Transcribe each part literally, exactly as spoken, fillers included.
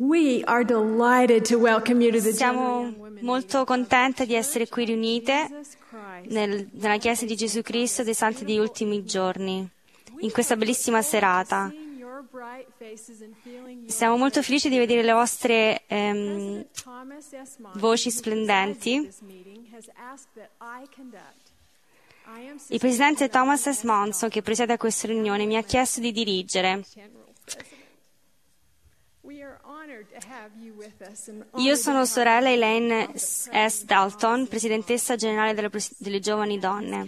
We are delighted to welcome you to the Siamo molto contente di essere qui riunite nel, nella Chiesa di Gesù Cristo dei Santi degli Ultimi Giorni, in questa bellissima serata. Siamo molto felici di vedere le vostre ehm, voci splendenti. Il presidente Thomas S. Monson, che presiede questa riunione, mi ha chiesto di dirigere. Io sono sorella Elaine S. Dalton, presidentessa generale delle, delle Giovani Donne.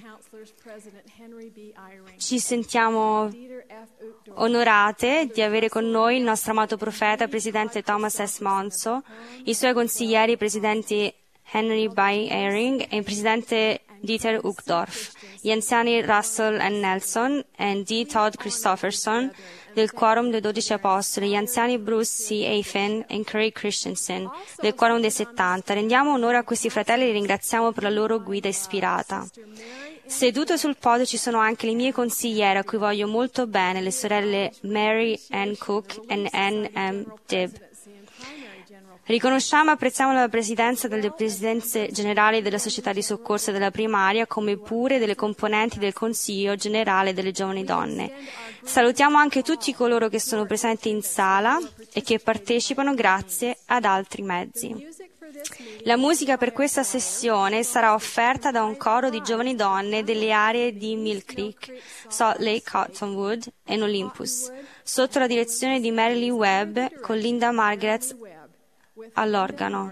Ci sentiamo onorate di avere con noi il nostro amato profeta, presidente Thomas S. Monson, i suoi consiglieri, presidenti Henry B. Eyring e il presidente Dieter Uchtdorf, gli anziani Russell N. Nelson e D. Todd Christofferson del Quorum dei Dodici Apostoli, gli anziani Bruce C. Afen e Craig Christensen del Quorum dei Settanta. Rendiamo onore a questi fratelli e li ringraziamo per la loro guida ispirata. Sedute sul podio ci sono anche le mie consigliere, a cui voglio molto bene, le sorelle Mary Ann Cook e Ann M. Dibb. Riconosciamo e apprezziamo la presidenza delle presidenze generali della Società di Soccorso della Primaria, come pure delle componenti del Consiglio Generale delle Giovani Donne. Salutiamo anche tutti coloro che sono presenti in sala e che partecipano grazie ad altri mezzi. La musica per questa sessione sarà offerta da un coro di giovani donne delle aree di Mill Creek, Salt Lake, Cottonwood e Olympus, sotto la direzione di Mary Lee Webb con Linda Margaret all'organo.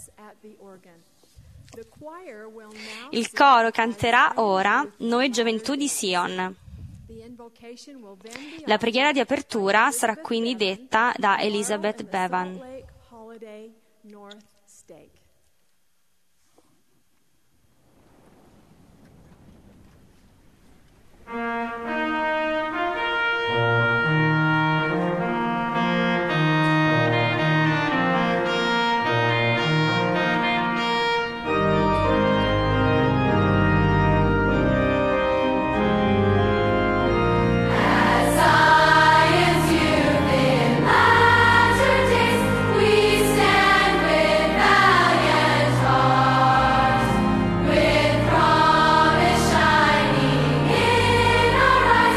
Il coro canterà ora Noi Gioventù di Sion. La preghiera di apertura sarà quindi detta da Elizabeth Bevan. With promise shining in our eyes.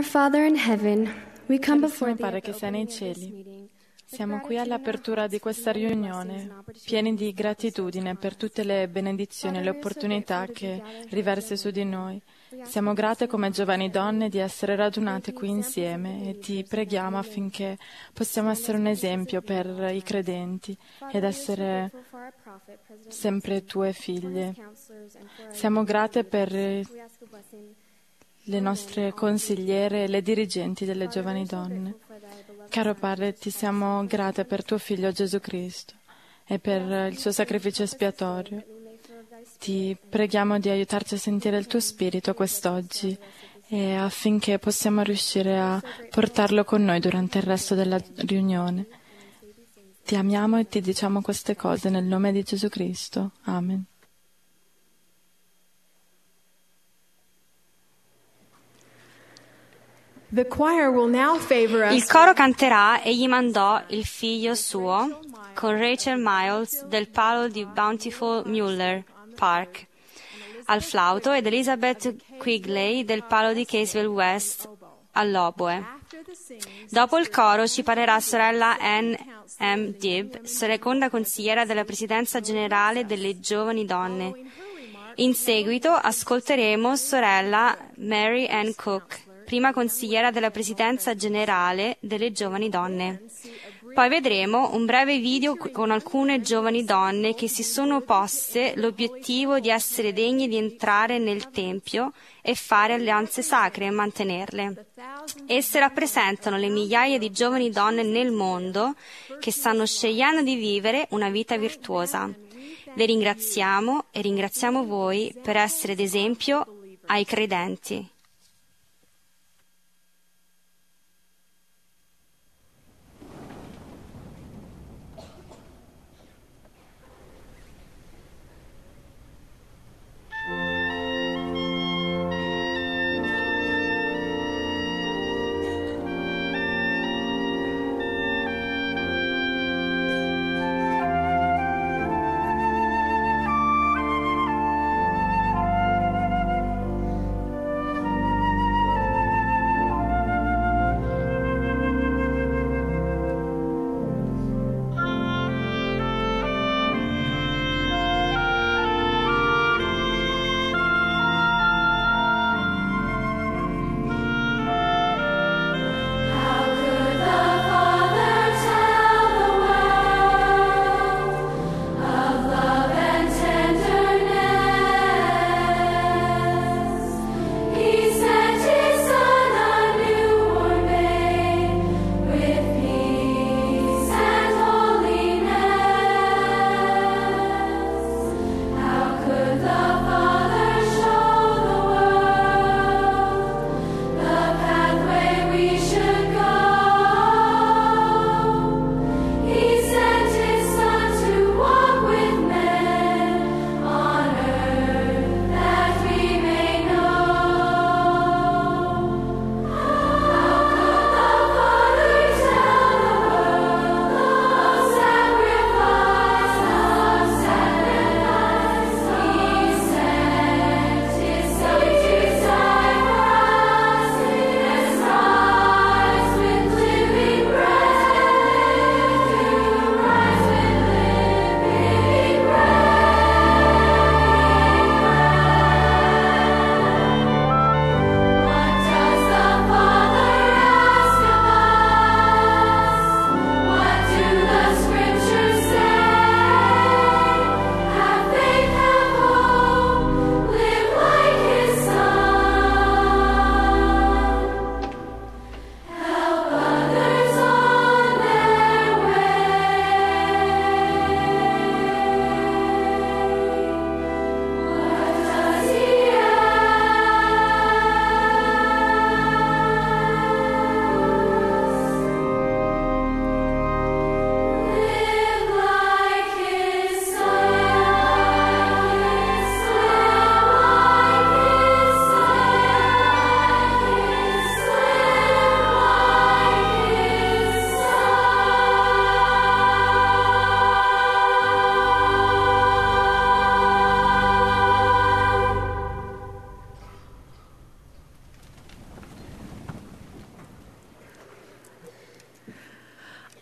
Father in heaven, we come before Carissimo Padre che sei nei cieli, siamo qui all'apertura di questa riunione, pieni di gratitudine per tutte le benedizioni e le opportunità che riversi su di noi. Siamo grate come giovani donne di essere radunate qui insieme e ti preghiamo affinché possiamo essere un esempio per i credenti ed essere sempre tue figlie. Siamo grate per le nostre consigliere e le dirigenti delle giovani donne. Caro Padre, ti siamo grate per tuo Figlio Gesù Cristo e per il suo sacrificio espiatorio. Ti preghiamo di aiutarci a sentire il tuo Spirito quest'oggi e affinché possiamo riuscire a portarlo con noi durante il resto della riunione. Ti amiamo e ti diciamo queste cose nel nome di Gesù Cristo. Amen. The choir will now favor us. Il coro canterà Egli mandò il figlio suo con Rachel Miles del palo di Bountiful Muller Park al flauto ed Elizabeth Quigley del palo di Caseville West all'oboe. Dopo il coro ci parlerà sorella Ann M. Dibb, seconda consigliera della Presidenza Generale delle Giovani Donne. In seguito ascolteremo sorella Mary Ann Cook, prima consigliera della Presidenza Generale delle Giovani Donne. Poi vedremo un breve video con alcune giovani donne che si sono poste l'obiettivo di essere degne di entrare nel Tempio e fare alleanze sacre e mantenerle. Esse rappresentano le migliaia di giovani donne nel mondo che stanno scegliendo di vivere una vita virtuosa. Le ringraziamo e ringraziamo voi per essere d'esempio ai credenti.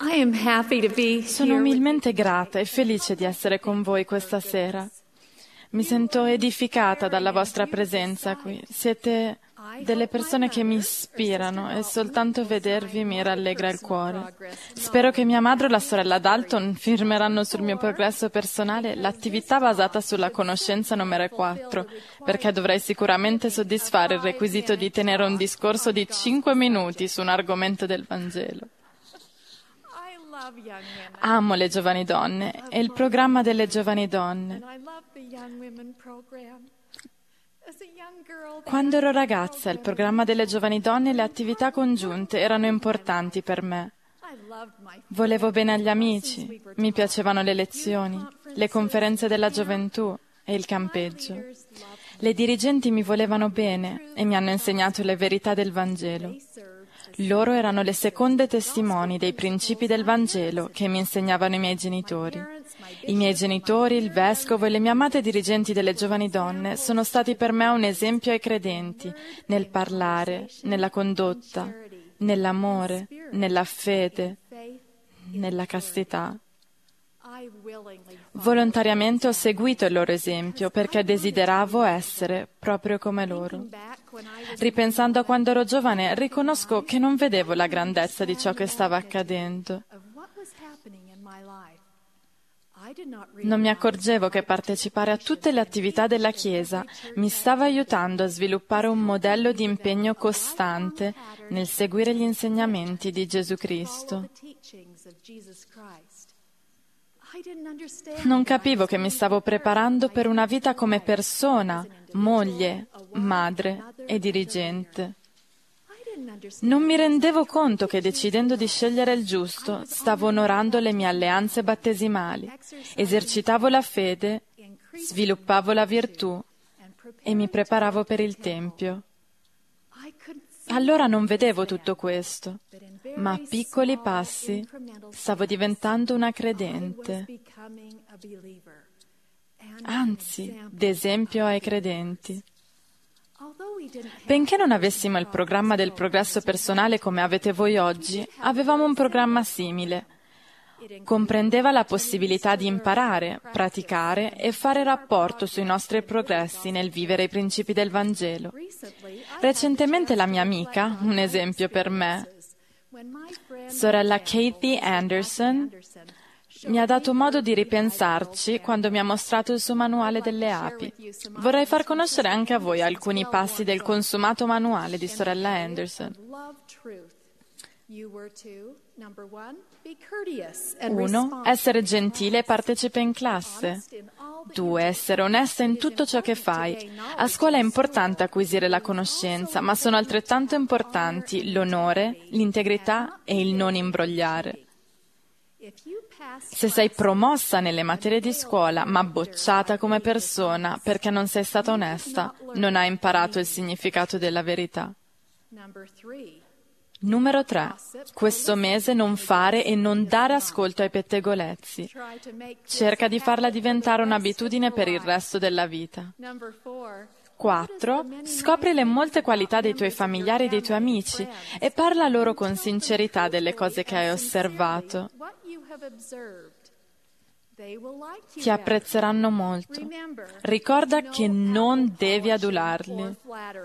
I am happy to be Sono here with umilmente grata e felice di essere con voi questa sera. Mi sento edificata dalla vostra presenza qui. Siete delle persone che mi ispirano e soltanto vedervi mi rallegra il cuore. Spero che mia madre e la sorella Dalton firmeranno sul mio progresso personale l'attività basata sulla conoscenza numero quattro, perché dovrei sicuramente soddisfare il requisito di tenere un discorso di cinque minuti su un argomento del Vangelo. Amo le giovani donne e il programma delle giovani donne. Quando ero ragazza, il programma delle giovani donne e le attività congiunte erano importanti per me. Volevo bene agli amici, mi piacevano le lezioni, le conferenze della gioventù e il campeggio. Le dirigenti mi volevano bene e mi hanno insegnato le verità del Vangelo. Loro erano le seconde testimoni dei principi del Vangelo che mi insegnavano i miei genitori. I miei genitori, il vescovo e le mie amate dirigenti delle giovani donne sono stati per me un esempio ai credenti nel parlare, nella condotta, nell'amore, nella fede, nella castità. Volontariamente ho seguito il loro esempio perché desideravo essere proprio come loro. Ripensando a quando ero giovane, riconosco che non vedevo la grandezza di ciò che stava accadendo. Non mi accorgevo che partecipare a tutte le attività della Chiesa mi stava aiutando a sviluppare un modello di impegno costante nel seguire gli insegnamenti di Gesù Cristo. Non capivo che mi stavo preparando per una vita come persona, moglie, madre e dirigente. Non mi rendevo conto che decidendo di scegliere il giusto stavo onorando le mie alleanze battesimali, esercitavo la fede, sviluppavo la virtù e mi preparavo per il Tempio. Allora non vedevo tutto questo, ma a piccoli passi stavo diventando una credente, anzi, d'esempio ai credenti. Benché non avessimo il programma del progresso personale come avete voi oggi, avevamo un programma simile. Comprendeva la possibilità di imparare, praticare e fare rapporto sui nostri progressi nel vivere i principi del Vangelo. Recentemente la mia amica, un esempio per me, sorella Kathy Anderson, mi ha dato modo di ripensarci quando mi ha mostrato il suo manuale delle api. Vorrei far conoscere anche a voi alcuni passi del consumato manuale di sorella Anderson. uno. Essere gentile e partecipe in classe. due. Essere onesta in tutto ciò che fai. A scuola è importante acquisire la conoscenza, ma sono altrettanto importanti l'onore, l'integrità e il non imbrogliare. Se sei promossa nelle materie di scuola, ma bocciata come persona perché non sei stata onesta, non hai imparato il significato della verità. Numero tre. Questo mese non fare e non dare ascolto ai pettegolezzi. Cerca di farla diventare un'abitudine per il resto della vita. quattro. Scopri le molte qualità dei tuoi familiari e dei tuoi amici e parla loro con sincerità delle cose che hai osservato. Ti apprezzeranno molto. Ricorda che non devi adularli.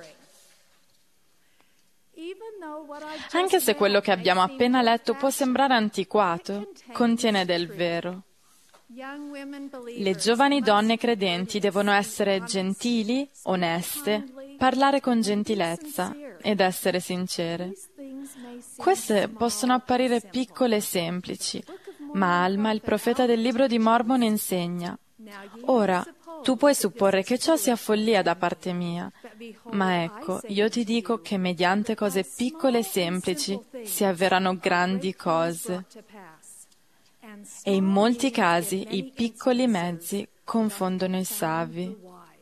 Anche se quello che abbiamo appena letto può sembrare antiquato, contiene del vero. Le giovani donne credenti devono essere gentili, oneste, parlare con gentilezza ed essere sincere. Queste possono apparire piccole e semplici, ma Alma, il profeta del libro di Mormon, insegna: ora, tu puoi supporre che ciò sia follia da parte mia, ma ecco, io ti dico che mediante cose piccole e semplici si avverano grandi cose. E in molti casi i piccoli mezzi confondono i savi.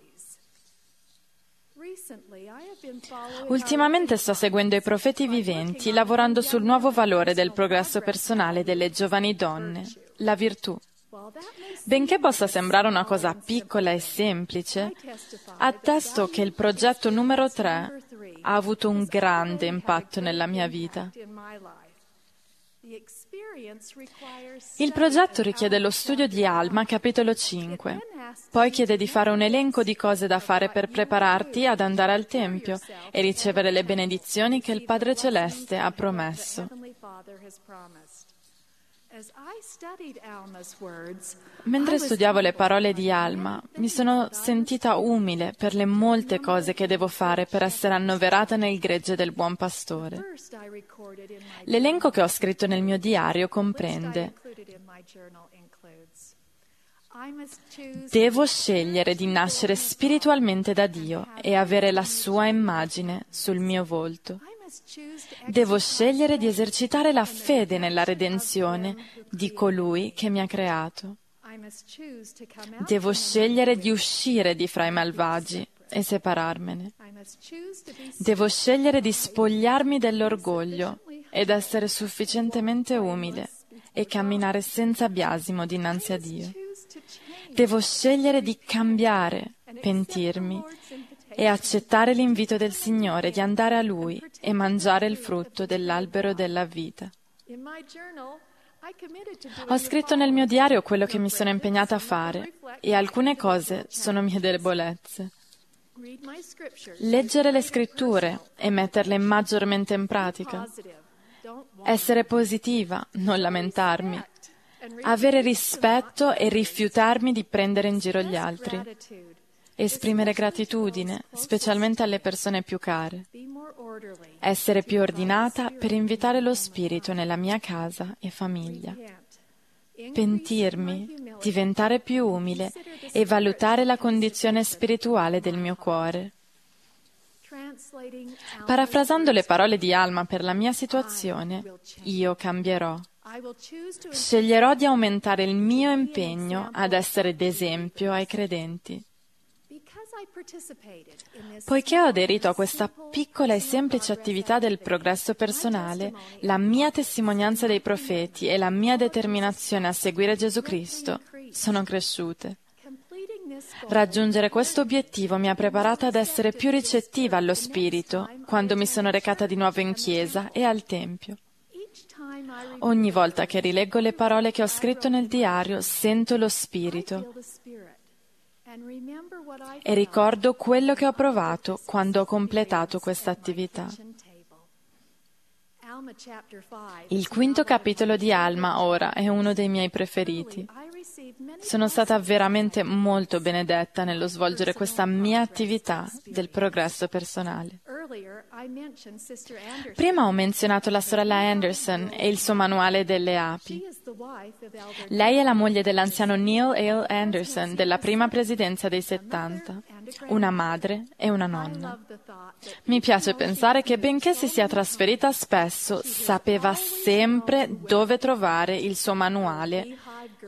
Ultimamente sto seguendo i profeti viventi, lavorando sul nuovo valore del progresso personale delle giovani donne, la virtù. Benché possa sembrare una cosa piccola e semplice, attesto che il progetto numero tre ha avuto un grande impatto nella mia vita. Il progetto richiede lo studio di Alma, capitolo cinque. Poi chiede di fare un elenco di cose da fare per prepararti ad andare al Tempio e ricevere le benedizioni che il Padre Celeste ha promesso. Mentre studiavo le parole di Alma, mi sono sentita umile per le molte cose che devo fare per essere annoverata nel gregge del Buon Pastore. L'elenco che ho scritto nel mio diario comprende: devo scegliere di nascere spiritualmente da Dio e avere la sua immagine sul mio volto. Devo scegliere di esercitare la fede nella redenzione di colui che mi ha creato. Devo scegliere di uscire di fra i malvagi e separarmene. Devo scegliere di spogliarmi dell'orgoglio ed essere sufficientemente umile e camminare senza biasimo dinanzi a Dio. Devo scegliere di cambiare, pentirmi e accettare l'invito del Signore di andare a Lui e mangiare il frutto dell'albero della vita. Ho scritto nel mio diario quello che mi sono impegnata a fare e alcune cose sono mie debolezze. Leggere le scritture e metterle maggiormente in pratica. Essere positiva, non lamentarmi. Avere rispetto e rifiutarmi di prendere in giro gli altri. Esprimere gratitudine, specialmente alle persone più care. Essere più ordinata per invitare lo Spirito nella mia casa e famiglia. Pentirmi, diventare più umile e valutare la condizione spirituale del mio cuore. Parafrasando le parole di Alma per la mia situazione, io cambierò. Sceglierò di aumentare il mio impegno ad essere d'esempio ai credenti. Poiché ho aderito a questa piccola e semplice attività del progresso personale, la mia testimonianza dei profeti e la mia determinazione a seguire Gesù Cristo sono cresciute. Raggiungere questo obiettivo mi ha preparata ad essere più ricettiva allo Spirito quando mi sono recata di nuovo in chiesa e al Tempio. Ogni volta che rileggo le parole che ho scritto nel diario, sento lo Spirito e ricordo quello che ho provato quando ho completato questa attività. Il quinto capitolo di Alma ora è uno dei miei preferiti. Sono stata veramente molto benedetta nello svolgere questa mia attività del progresso personale. Prima ho menzionato la sorella Anderson e il suo manuale delle api. Lei è la moglie dell'anziano Neil Hale Anderson della prima presidenza dei settanta, una madre e una nonna. Mi piace pensare che benché si sia trasferita spesso, sapeva sempre dove trovare il suo manuale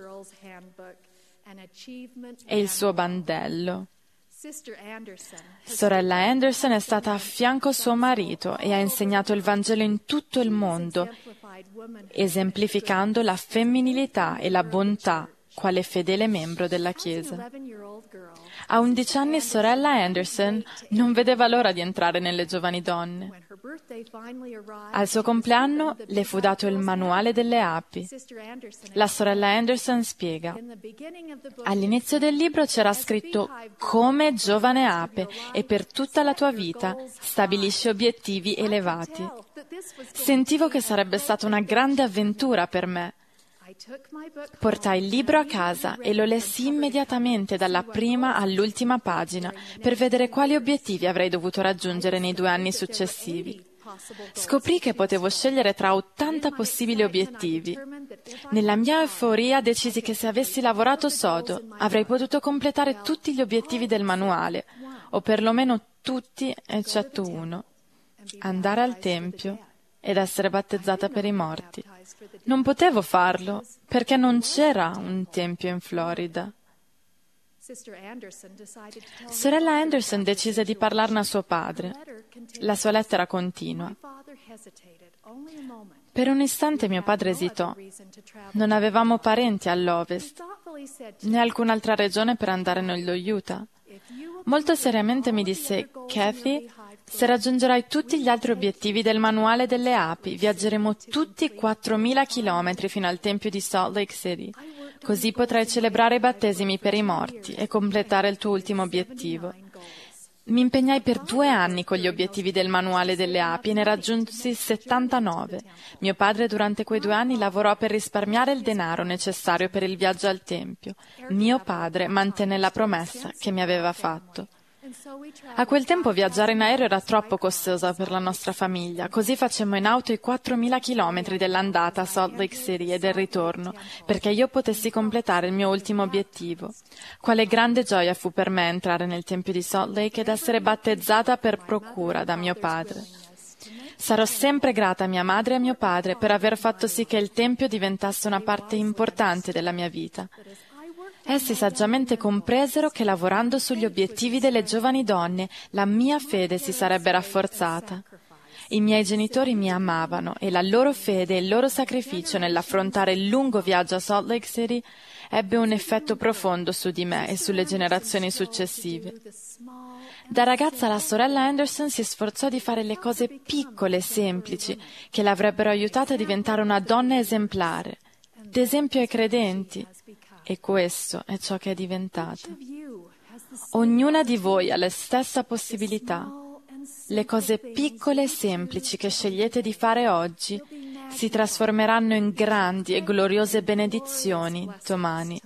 e il suo bandello. Sorella Anderson è stata a fianco suo marito e ha insegnato il Vangelo in tutto il mondo, esemplificando la femminilità e la bontà quale fedele membro della Chiesa. A undici anni sorella Anderson non vedeva l'ora di entrare nelle giovani donne. Al suo compleanno le fu dato il manuale delle api. La sorella Anderson spiega: all'inizio del libro c'era scritto come giovane ape e per tutta la tua vita stabilisci obiettivi elevati. Sentivo che sarebbe stata una grande avventura per me. Portai il libro a casa e lo lessi immediatamente dalla prima all'ultima pagina per vedere quali obiettivi avrei dovuto raggiungere nei due anni successivi. Scoprì che potevo scegliere tra ottanta possibili obiettivi. Nella mia euforia decisi che se avessi lavorato sodo avrei potuto completare tutti gli obiettivi del manuale, o perlomeno tutti eccetto uno: andare al Tempio ed essere battezzata per i morti. Non potevo farlo perché non c'era un tempio in Florida. Sorella Anderson decise di parlarne a suo padre. La sua lettera continua. Per un istante mio padre esitò. Non avevamo parenti all'ovest, né alcun'altra regione per andare nello Utah. Molto seriamente mi disse: Kathy, Se raggiungerai tutti gli altri obiettivi del manuale delle api, viaggeremo tutti quattromila chilometri fino al Tempio di Salt Lake City. Così potrai celebrare i battesimi per i morti e completare il tuo ultimo obiettivo. Mi impegnai per due anni con gli obiettivi del manuale delle api e ne raggiunsi settantanove. Mio padre durante quei due anni lavorò per risparmiare il denaro necessario per il viaggio al Tempio. Mio padre mantenne la promessa che mi aveva fatto. A quel tempo viaggiare in aereo era troppo costoso per la nostra famiglia, così facemmo in auto i quattromila chilometri dell'andata a Salt Lake City e del ritorno, perché io potessi completare il mio ultimo obiettivo. Quale grande gioia fu per me entrare nel Tempio di Salt Lake ed essere battezzata per procura da mio padre. Sarò sempre grata a mia madre e a mio padre per aver fatto sì che il Tempio diventasse una parte importante della mia vita. Essi saggiamente compresero che lavorando sugli obiettivi delle giovani donne la mia fede si sarebbe rafforzata. I miei genitori mi amavano e la loro fede e il loro sacrificio nell'affrontare il lungo viaggio a Salt Lake City ebbe un effetto profondo su di me e sulle generazioni successive. Da ragazza la sorella Anderson si sforzò di fare le cose piccole e semplici che l'avrebbero aiutata a diventare una donna esemplare, d'esempio ai credenti. E questo è ciò che è diventata. Ognuna di voi ha la stessa possibilità. Le cose piccole e semplici che scegliete di fare oggi si trasformeranno in grandi e gloriose benedizioni domani.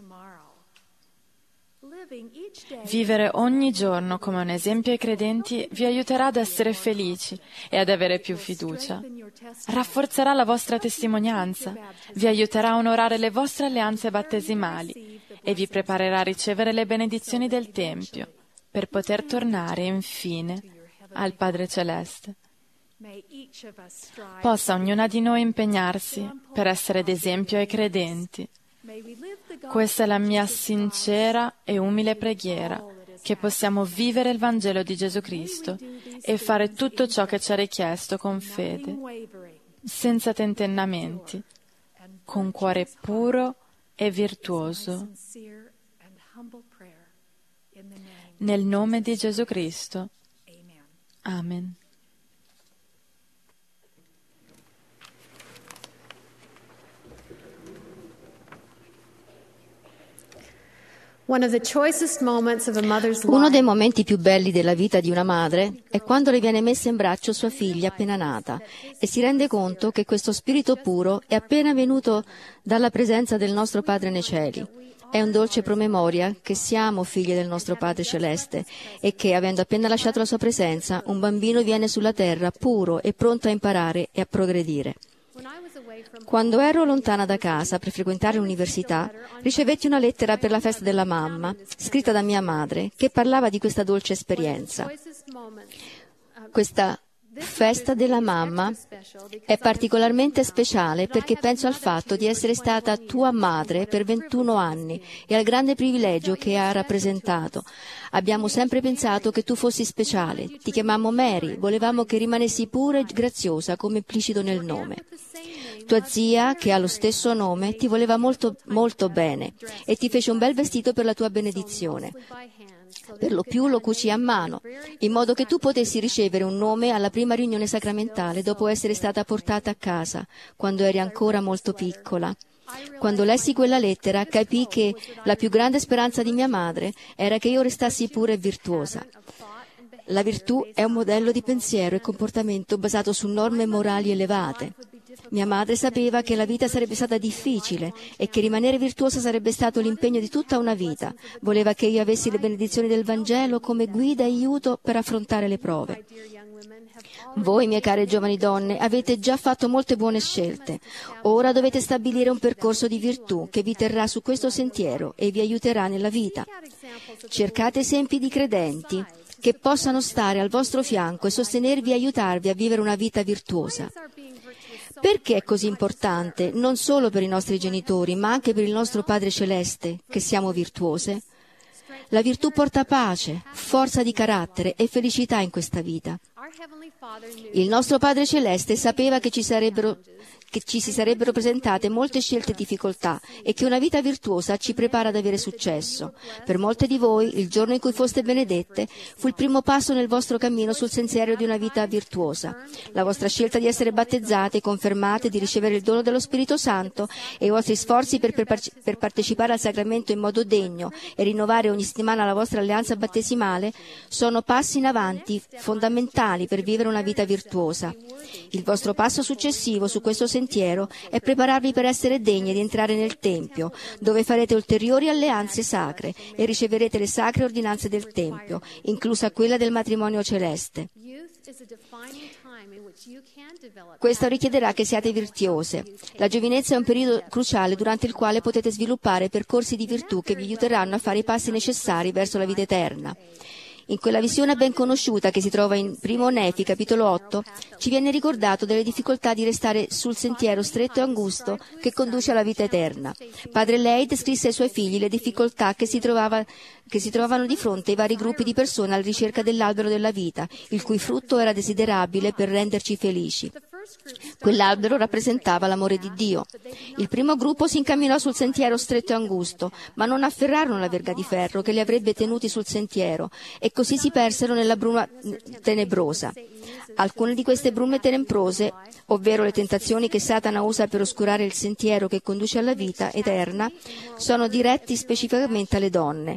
Vivere ogni giorno come un esempio ai credenti vi aiuterà ad essere felici e ad avere più fiducia. Rafforzerà la vostra testimonianza, vi aiuterà a onorare le vostre alleanze battesimali e vi preparerà a ricevere le benedizioni del Tempio per poter tornare infine al Padre Celeste. Possa ognuna di noi impegnarsi per essere d'esempio ai credenti. Questa è la mia sincera e umile preghiera, che possiamo vivere il Vangelo di Gesù Cristo e fare tutto ciò che ci è richiesto con fede, senza tentennamenti, con cuore puro e virtuoso. Nel nome di Gesù Cristo. Amen. One of the choicest moments of a mother's Uno dei life momenti più belli della vita di una madre è quando le viene messa in braccio sua figlia appena nata e si rende conto che questo spirito puro è appena venuto dalla presenza del nostro Padre nei cieli. È un dolce promemoria che siamo figlie del nostro Padre Celeste e che, avendo appena lasciato la sua presenza, un bambino viene sulla terra puro e pronto a imparare e a progredire. Quando ero lontana da casa per frequentare l'università, ricevetti una lettera per la festa della mamma, scritta da mia madre, che parlava di questa dolce esperienza. Questa festa della mamma è particolarmente speciale perché penso al fatto di essere stata tua madre per ventuno anni e al grande privilegio che ha rappresentato. Abbiamo sempre pensato che tu fossi speciale, ti chiamammo Mary, volevamo che rimanessi pura e graziosa come implicito nel nome. Tua zia, che ha lo stesso nome, ti voleva molto, molto bene e ti fece un bel vestito per la tua benedizione. Per lo più lo cucì a mano, in modo che tu potessi ricevere un nome alla prima riunione sacramentale dopo essere stata portata a casa, quando eri ancora molto piccola. Quando lessi quella lettera, capii che la più grande speranza di mia madre era che io restassi pura e virtuosa. La virtù è un modello di pensiero e comportamento basato su norme morali elevate. Mia madre sapeva che la vita sarebbe stata difficile e che rimanere virtuosa sarebbe stato l'impegno di tutta una vita. Voleva che io avessi le benedizioni del Vangelo come guida e aiuto per affrontare le prove. Voi, mie care giovani donne, avete già fatto molte buone scelte. Ora dovete stabilire un percorso di virtù che vi terrà su questo sentiero e vi aiuterà nella vita. Cercate esempi di credenti che possano stare al vostro fianco e sostenervi e aiutarvi a vivere una vita virtuosa. Perché è così importante, non solo per i nostri genitori, ma anche per il nostro Padre Celeste, che siamo virtuose? La virtù porta pace, forza di carattere e felicità in questa vita. Il nostro Padre Celeste sapeva che ci sarebbero che ci si sarebbero presentate molte scelte e difficoltà e che una vita virtuosa ci prepara ad avere successo. Per molte di voi, il giorno in cui foste benedette fu il primo passo nel vostro cammino sul sentiero di una vita virtuosa. La vostra scelta di essere battezzate, confermate, di ricevere il dono dello Spirito Santo e i vostri sforzi per, per, per partecipare al sacramento in modo degno e rinnovare ogni settimana la vostra alleanza battesimale sono passi in avanti fondamentali per vivere una vita virtuosa. Il vostro passo successivo su questo sentiero è prepararvi per essere degni di entrare nel Tempio, dove farete ulteriori alleanze sacre e riceverete le sacre ordinanze del Tempio, inclusa quella del matrimonio celeste. Questo richiederà che siate virtuose. La giovinezza è un periodo cruciale durante il quale potete sviluppare percorsi di virtù che vi aiuteranno a fare i passi necessari verso la vita eterna. In quella visione ben conosciuta che si trova in Primo Nefi, capitolo otto, ci viene ricordato delle difficoltà di restare sul sentiero stretto e angusto che conduce alla vita eterna. Padre Ley descrisse ai suoi figli le difficoltà che si, trovava, che si trovavano di fronte ai vari gruppi di persone alla ricerca dell'albero della vita, il cui frutto era desiderabile per renderci felici. Quell'albero rappresentava l'amore di Dio. Il primo gruppo si incamminò sul sentiero stretto e angusto, ma non afferrarono la verga di ferro che li avrebbe tenuti sul sentiero e così si persero nella bruma tenebrosa. Alcune di queste brume tenebrose, ovvero le tentazioni che Satana usa per oscurare il sentiero che conduce alla vita eterna, sono diretti specificamente alle donne.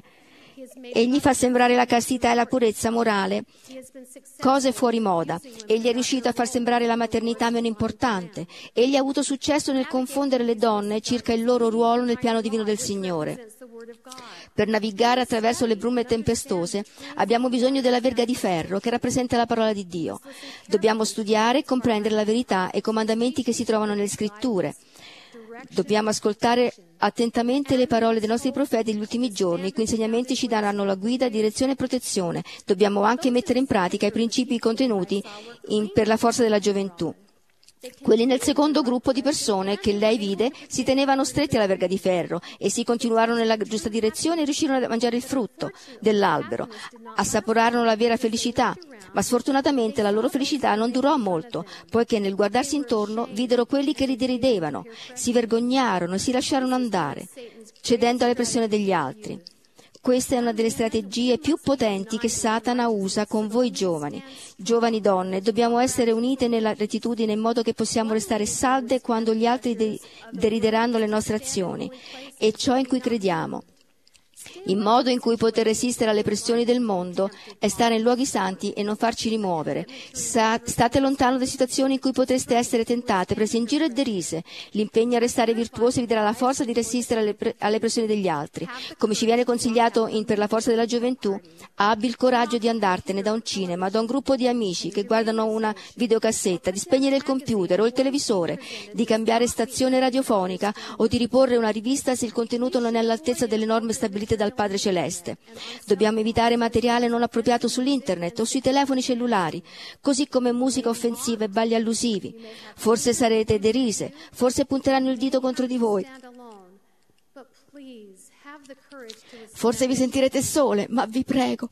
Egli fa sembrare la castità e la purezza morale cose fuori moda. Egli è riuscito a far sembrare la maternità meno importante. Egli ha avuto successo nel confondere le donne circa il loro ruolo nel piano divino del Signore. Per navigare attraverso le brume tempestose abbiamo bisogno della verga di ferro che rappresenta la parola di Dio. Dobbiamo studiare e comprendere la verità e i comandamenti che si trovano nelle Scritture. Dobbiamo ascoltare attentamente le parole dei nostri profeti degli ultimi giorni, i cui insegnamenti ci daranno la guida, direzione e protezione. Dobbiamo anche mettere in pratica i principi contenuti in, per la forza della gioventù. Quelli nel secondo gruppo di persone che lei vide si tenevano stretti alla verga di ferro e si continuarono nella giusta direzione e riuscirono a mangiare il frutto dell'albero. Assaporarono la vera felicità, ma sfortunatamente la loro felicità non durò molto, poiché nel guardarsi intorno videro quelli che li deridevano, si vergognarono e si lasciarono andare, cedendo alle pressioni degli altri. Questa è una delle strategie più potenti che Satana usa con voi giovani. Giovani donne, dobbiamo essere unite nella rettitudine in modo che possiamo restare salde quando gli altri de- derideranno le nostre azioni e ciò in cui crediamo. Il modo in cui poter resistere alle pressioni del mondo è stare in luoghi santi e non farci rimuovere. Sa- state lontano da situazioni in cui potreste essere tentate, prese in giro e derise. L'impegno a restare virtuosi vi darà la forza di resistere alle, pre- alle pressioni degli altri. Come ci viene consigliato in Per la forza della gioventù, abbi il coraggio di andartene da un cinema, da un gruppo di amici che guardano una videocassetta, di spegnere il computer o il televisore, di cambiare stazione radiofonica o di riporre una rivista se il contenuto non è all'altezza delle norme stabilite dal Padre Celeste. Dobbiamo evitare materiale non appropriato sull'internet o sui telefoni cellulari, così come musica offensiva e balli allusivi. Forse sarete derise, forse punteranno il dito contro di voi. Forse vi sentirete sole, ma vi prego,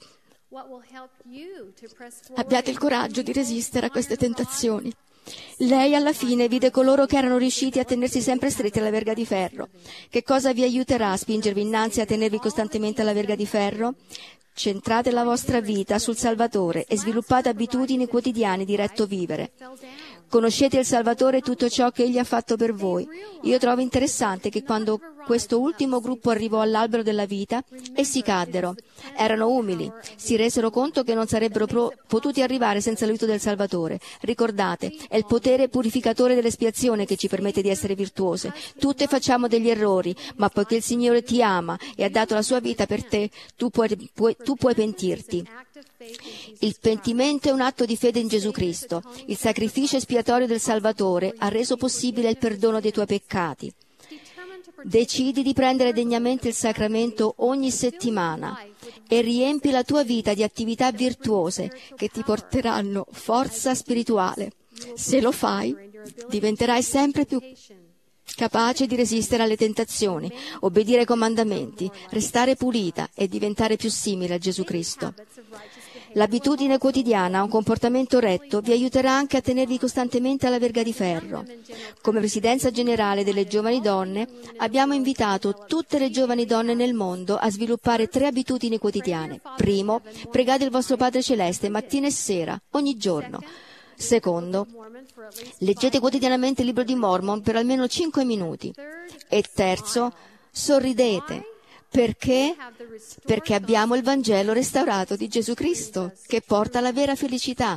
abbiate il coraggio di resistere a queste tentazioni. Lei alla fine vide coloro che erano riusciti a tenersi sempre stretti alla verga di ferro. Che cosa vi aiuterà a spingervi innanzi e a tenervi costantemente alla verga di ferro? Centrate la vostra vita sul Salvatore e sviluppate abitudini quotidiane di retto vivere. Conoscete il Salvatore e tutto ciò che Egli ha fatto per voi. Io trovo interessante che quando questo ultimo gruppo arrivò all'albero della vita, essi caddero. Erano umili, si resero conto che non sarebbero pro- potuti arrivare senza l'aiuto del Salvatore. Ricordate, è il potere purificatore dell'espiazione che ci permette di essere virtuose. Tutte facciamo degli errori, ma poiché il Signore ti ama e ha dato la sua vita per te, tu puoi, puoi, tu puoi pentirti. Il pentimento è un atto di fede in Gesù Cristo. Il sacrificio espiatorio del Salvatore ha reso possibile il perdono dei tuoi peccati. Decidi di prendere degnamente il sacramento ogni settimana e riempi la tua vita di attività virtuose che ti porteranno forza spirituale. Se lo fai, diventerai sempre più capace di resistere alle tentazioni, obbedire ai comandamenti, restare pulita e diventare più simile a Gesù Cristo. L'abitudine quotidiana a un comportamento retto vi aiuterà anche a tenervi costantemente alla verga di ferro. Come Presidenza Generale delle Giovani Donne abbiamo invitato tutte le giovani donne nel mondo a sviluppare tre abitudini quotidiane. Primo, pregate il vostro Padre Celeste mattina e sera, ogni giorno. Secondo, leggete quotidianamente il libro di Mormon per almeno cinque minuti. E terzo, sorridete. Perché? Perché abbiamo il Vangelo restaurato di Gesù Cristo, che porta la vera felicità.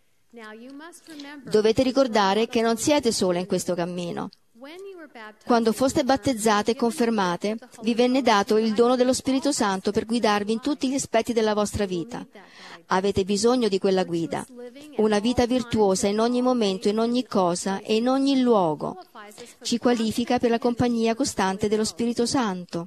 Dovete ricordare che non siete sole in questo cammino. Quando foste battezzate e confermate, vi venne dato il dono dello Spirito Santo per guidarvi in tutti gli aspetti della vostra vita. Avete bisogno di quella guida, una vita virtuosa in ogni momento, in ogni cosa e in ogni luogo. Ci qualifica per la compagnia costante dello Spirito Santo.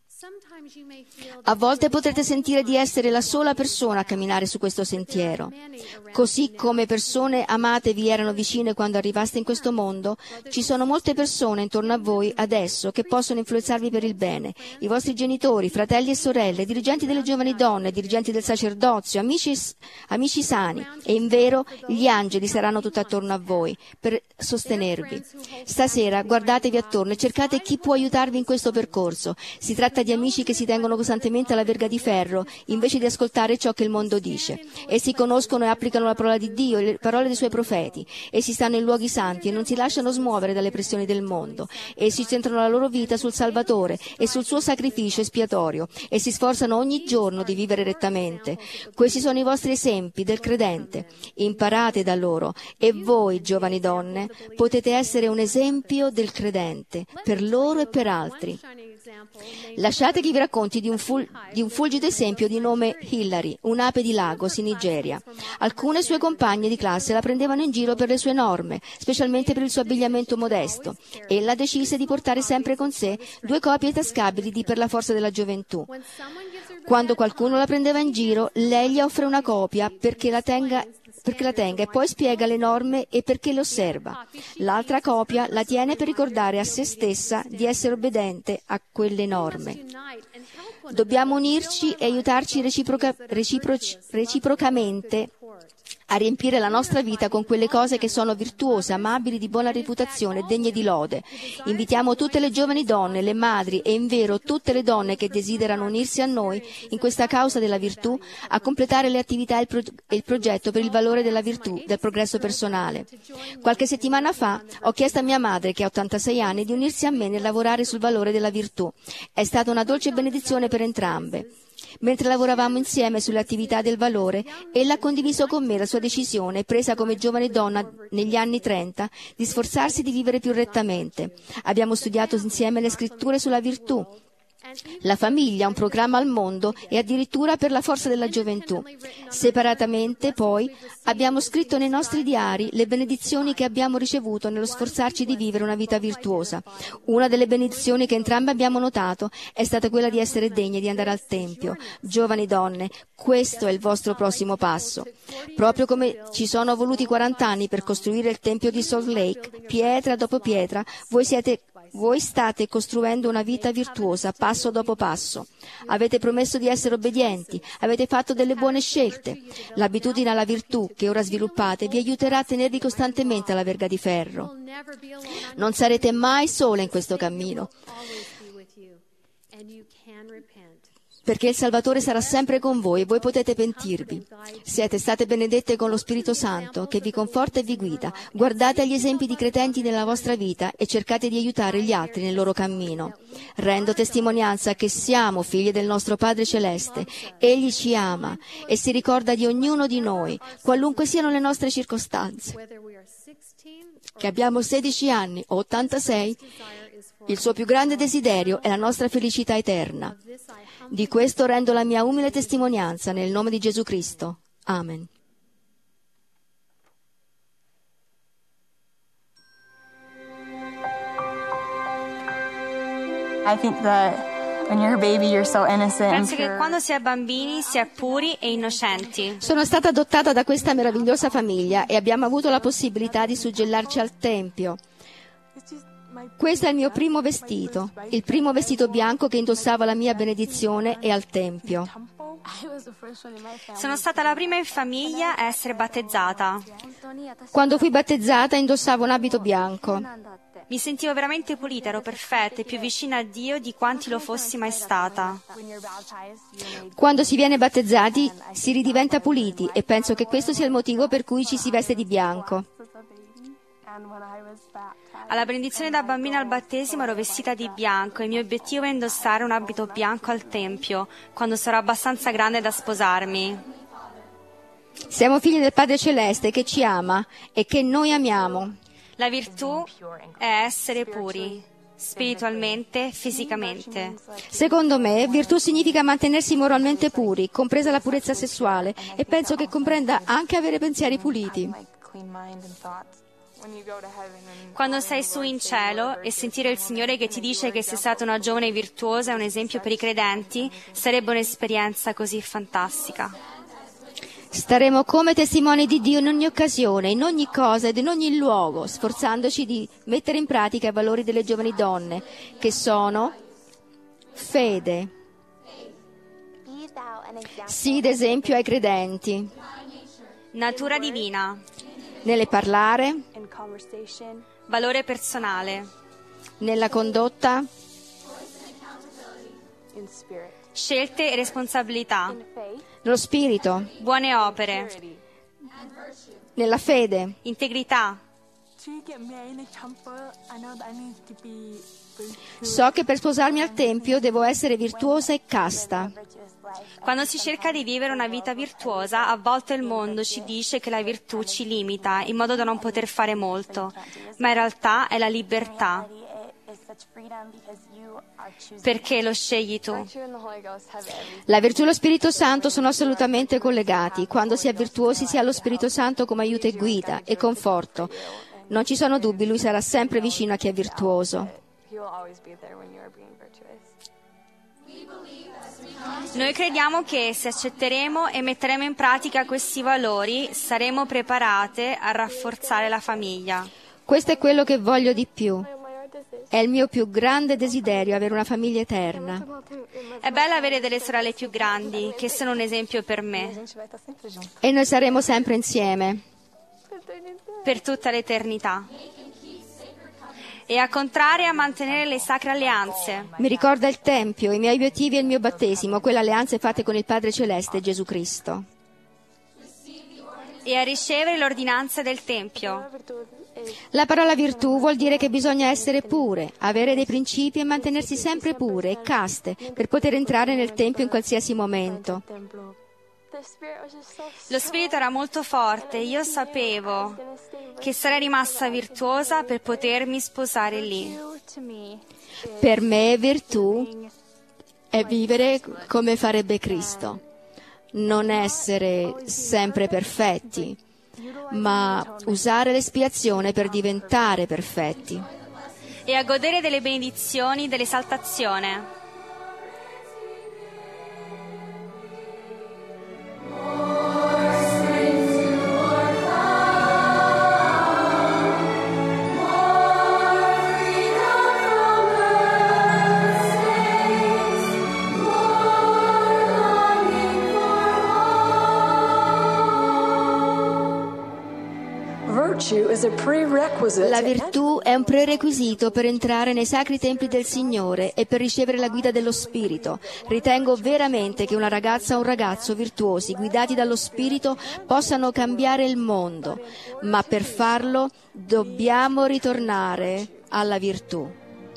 A volte potrete sentire di essere la sola persona a camminare su questo sentiero. Così come persone amate vi erano vicine quando arrivaste in questo mondo, ci sono molte persone intorno a voi adesso che possono influenzarvi per il bene. I vostri genitori, fratelli e sorelle, dirigenti delle giovani donne, dirigenti del sacerdozio, amici, amici sani. E in vero, gli angeli saranno tutto attorno a voi per sostenervi. Stasera guardatevi attorno e cercate chi può aiutarvi in questo percorso. Si tratta di amici che si tengono costantemente alla verga di ferro invece di ascoltare ciò che il mondo dice. Essi conoscono e applicano la parola di Dio e le parole dei suoi profeti. Essi stanno in luoghi santi e non si lasciano smuovere dalle pressioni del mondo. Essi centrano la loro vita sul Salvatore e sul suo sacrificio espiatorio e si sforzano ogni giorno di vivere rettamente. Questi sono i vostri esempi del credente. Imparate da loro e voi, giovani donne, potete essere un esempio del credente per loro e per altri. Lasciate che vi racconti di un, ful- di un fulgido esempio di nome Hillary, un'ape di Lagos in Nigeria. Alcune sue compagne di classe la prendevano in giro per le sue norme, specialmente per il suo abbigliamento modesto. Ella decise di portare sempre con sé due copie tascabili di Per la forza della gioventù. Quando qualcuno la prendeva in giro, lei gli offre una copia perché la tenga perché la tenga e poi spiega le norme e perché le osserva. L'altra copia la tiene per ricordare a se stessa di essere obbediente a quelle norme. Dobbiamo unirci e aiutarci reciproca, reciproc, reciprocamente a riempire la nostra vita con quelle cose che sono virtuose, amabili, di buona reputazione, degne di lode. Invitiamo tutte le giovani donne, le madri e in vero tutte le donne che desiderano unirsi a noi in questa causa della virtù a completare le attività e il, pro- e il progetto per il valore della virtù, del progresso personale. Qualche settimana fa ho chiesto a mia madre, che ha ottantasei anni, di unirsi a me nel lavorare sul valore della virtù. È stata una dolce benedizione per entrambe. Mentre lavoravamo insieme sulle attività del valore, ella ha condiviso con me la sua decisione, presa come giovane donna negli anni trenta, di sforzarsi di vivere più rettamente. Abbiamo studiato insieme le scritture sulla virtù, la famiglia, un programma al mondo e addirittura per la forza della gioventù. Separatamente, poi, abbiamo scritto nei nostri diari le benedizioni che abbiamo ricevuto nello sforzarci di vivere una vita virtuosa. Una delle benedizioni che entrambe abbiamo notato è stata quella di essere degne di andare al Tempio. Giovani donne, questo è il vostro prossimo passo. Proprio come ci sono voluti quaranta anni per costruire il Tempio di Salt Lake, pietra dopo pietra, voi siete Voi state costruendo una vita virtuosa passo dopo passo. Avete promesso di essere obbedienti, avete fatto delle buone scelte. L'abitudine alla virtù che ora sviluppate vi aiuterà a tenervi costantemente alla verga di ferro. Non sarete mai sole in questo cammino, perché il Salvatore sarà sempre con voi e voi potete pentirvi. Siete state benedette con lo Spirito Santo che vi conforta e vi guida. Guardate agli esempi di credenti nella vostra vita e cercate di aiutare gli altri nel loro cammino. Rendo testimonianza che siamo figli del nostro Padre Celeste. Egli ci ama e si ricorda di ognuno di noi, qualunque siano le nostre circostanze. Che abbiamo sedici anni o ottantasei, il suo più grande desiderio è la nostra felicità eterna. Di questo rendo la mia umile testimonianza nel nome di Gesù Cristo. Amen. I think that when you're a baby you're so innocent. Penso che quando si è bambini si è puri e innocenti. Sono stata adottata da questa meravigliosa famiglia e abbiamo avuto la possibilità di suggellarci al Tempio. Questo è il mio primo vestito, il primo vestito bianco che indossava la mia benedizione e al Tempio. Sono stata la prima in famiglia a essere battezzata. Quando fui battezzata indossavo un abito bianco. Mi sentivo veramente pulita, ero perfetta e più vicina a Dio di quanti lo fossi mai stata. Quando si viene battezzati si ridiventa puliti e penso che questo sia il motivo per cui ci si veste di bianco. Alla benedizione da bambina al battesimo ero vestita di bianco e il mio obiettivo è indossare un abito bianco al Tempio, quando sarò abbastanza grande da sposarmi. Siamo figli del Padre Celeste che ci ama e che noi amiamo. La virtù è essere puri, spiritualmente, fisicamente. Secondo me, virtù significa mantenersi moralmente puri, compresa la purezza sessuale, e penso che comprenda anche avere pensieri puliti. Quando sei su in cielo e sentire il Signore che ti dice che sei stata una giovane virtuosa e un esempio per i credenti, sarebbe un'esperienza così fantastica. Staremo come testimoni di Dio in ogni occasione, in ogni cosa ed in ogni luogo, sforzandoci di mettere in pratica i valori delle giovani donne, che sono fede. Sii d'esempio ai credenti. Natura divina. Nelle parlare, Valore personale. nella condotta, Scelte e responsabilità. nello spirito, Buone opere. nella fede. Integrità. So che per sposarmi al Tempio devo essere virtuosa e casta. Quando si cerca di vivere una vita virtuosa, a volte il mondo ci dice che la virtù ci limita in modo da non poter fare molto, ma in realtà è la libertà, perché lo scegli tu. La virtù e lo Spirito Santo sono assolutamente collegati. Quando si è virtuosi si ha lo Spirito Santo come aiuto e guida e conforto. Non ci sono dubbi, Lui sarà sempre vicino a chi è virtuoso. Noi crediamo che se accetteremo e metteremo in pratica questi valori, saremo preparate a rafforzare la famiglia. Questo è quello che voglio di più. È il mio più grande desiderio, avere una famiglia eterna. È bello avere delle sorelle più grandi, che sono un esempio per me, E noi saremo sempre insieme. per tutta l'eternità. E a contrario a mantenere le sacre alleanze. Mi ricorda il Tempio, i miei obiettivi e il mio battesimo, quelle alleanze fatte con il Padre Celeste, Gesù Cristo. E a ricevere l'ordinanza del Tempio. La parola virtù vuol dire che bisogna essere pure, avere dei principi e mantenersi sempre pure e caste per poter entrare nel Tempio in qualsiasi momento. Lo spirito era molto forte, io sapevo che sarei rimasta virtuosa per potermi sposare lì. Per me virtù è vivere come farebbe Cristo, non essere sempre perfetti, ma usare l'espiazione per diventare perfetti. E a godere delle benedizioni dell'esaltazione. La virtù è un prerequisito per entrare nei sacri templi del Signore e per ricevere la guida dello Spirito. Ritengo veramente che una ragazza o un ragazzo virtuosi, guidati dallo Spirito, possano cambiare il mondo, ma per farlo dobbiamo ritornare alla virtù.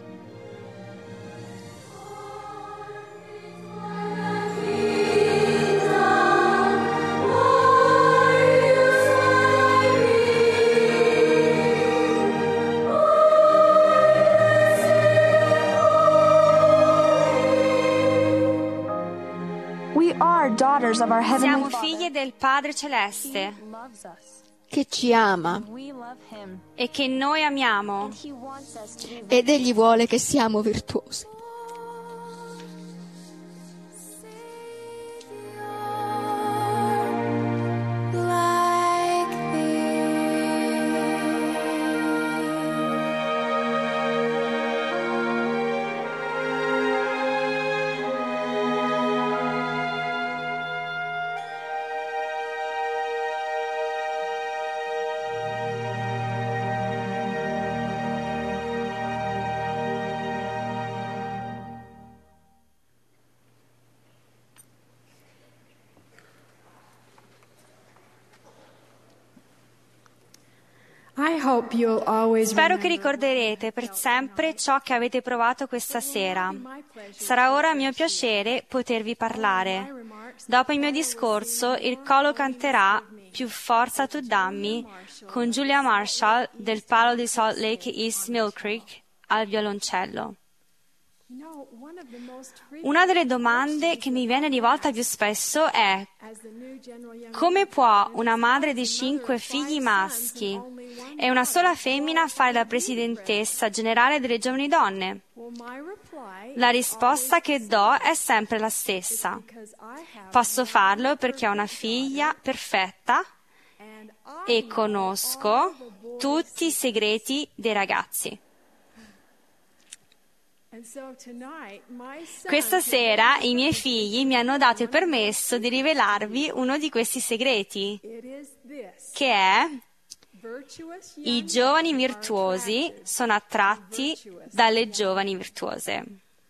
Siamo figlie del Padre Celeste che ci ama e che noi amiamo. ed Egli vuole che siamo virtuosi. hope you'll always Spero che remember. ricorderete per sempre ciò che avete provato questa sera. Sarà ora mio piacere potervi parlare. Dopo il mio discorso, il coro canterà Più forza tu dammi con Julia Marshall del Palo di Salt Lake East Mill Creek al violoncello. Una delle domande che mi viene rivolta più spesso è: come può una madre di cinque figli maschi e una sola femmina fare la presidentessa generale delle giovani donne? La risposta che do è sempre la stessa. Posso farlo perché ho una figlia perfetta e conosco tutti i segreti dei ragazzi. Questa sera i miei figli mi hanno dato il permesso di rivelarvi uno di questi segreti, che è: i giovani virtuosi sono attratti dalle giovani virtuose.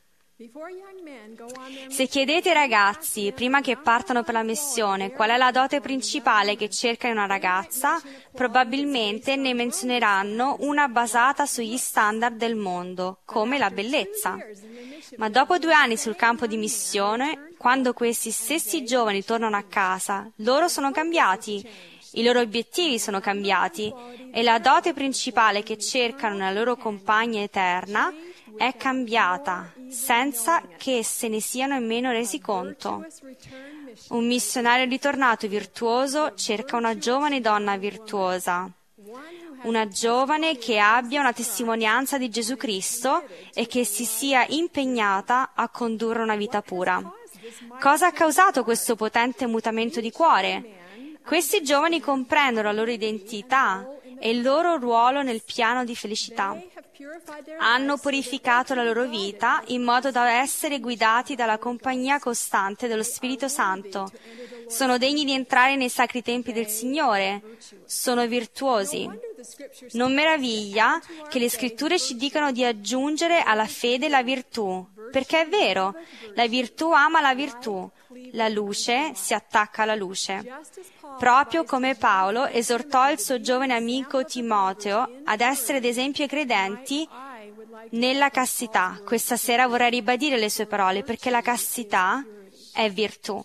Se chiedete ai ragazzi, prima che partano per la missione, qual è la dote principale che cerca in una ragazza, probabilmente ne menzioneranno una basata sugli standard del mondo, come la bellezza. Ma dopo due anni sul campo di missione, quando questi stessi giovani tornano a casa, loro sono cambiati, i loro obiettivi sono cambiati e la dote principale che cercano nella loro compagna eterna è cambiata, senza che se ne siano nemmeno resi conto. Un missionario ritornato virtuoso cerca una giovane donna virtuosa, una giovane che abbia una testimonianza di Gesù Cristo e che si sia impegnata a condurre una vita pura. Cosa ha causato questo potente mutamento di cuore? Questi giovani comprendono la loro identità e il loro ruolo nel piano di felicità. Hanno purificato la loro vita in modo da essere guidati dalla compagnia costante dello Spirito Santo. Sono degni di entrare nei sacri tempi del Signore. Sono virtuosi. Non meraviglia che le Scritture ci dicano di aggiungere alla fede la virtù, perché è vero, la virtù ama la virtù, la luce si attacca alla luce. Proprio come Paolo esortò il suo giovane amico Timoteo ad essere d'esempio ai credenti nella castità. Questa sera vorrei ribadire le sue parole, perché la castità è virtù.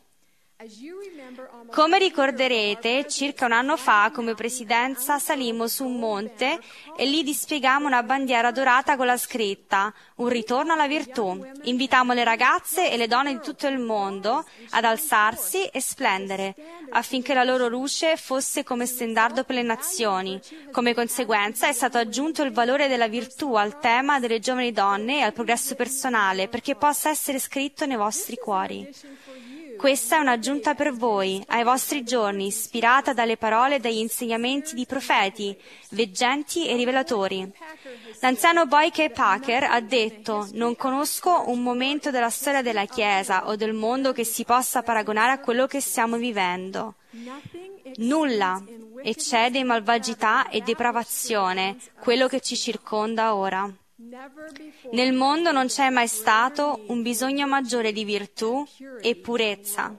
Come ricorderete, circa un anno fa, come presidenza, salimmo su un monte e lì dispiegammo una bandiera dorata con la scritta «Un ritorno alla virtù». Invitammo le ragazze e le donne di tutto il mondo ad alzarsi e splendere, affinché la loro luce fosse come stendardo per le nazioni. Come conseguenza è stato aggiunto il valore della virtù al tema delle giovani donne e al progresso personale, perché possa essere scritto nei vostri cuori. Questa è un'aggiunta per voi, ai vostri giorni, ispirata dalle parole e dagli insegnamenti di profeti, veggenti e rivelatori. L'anziano Boy K. Packer ha detto: «Non conosco un momento della storia della Chiesa o del mondo che si possa paragonare a quello che stiamo vivendo. Nulla eccede in malvagità e depravazione quello che ci circonda ora. Nel mondo non c'è mai stato un bisogno maggiore di virtù e purezza.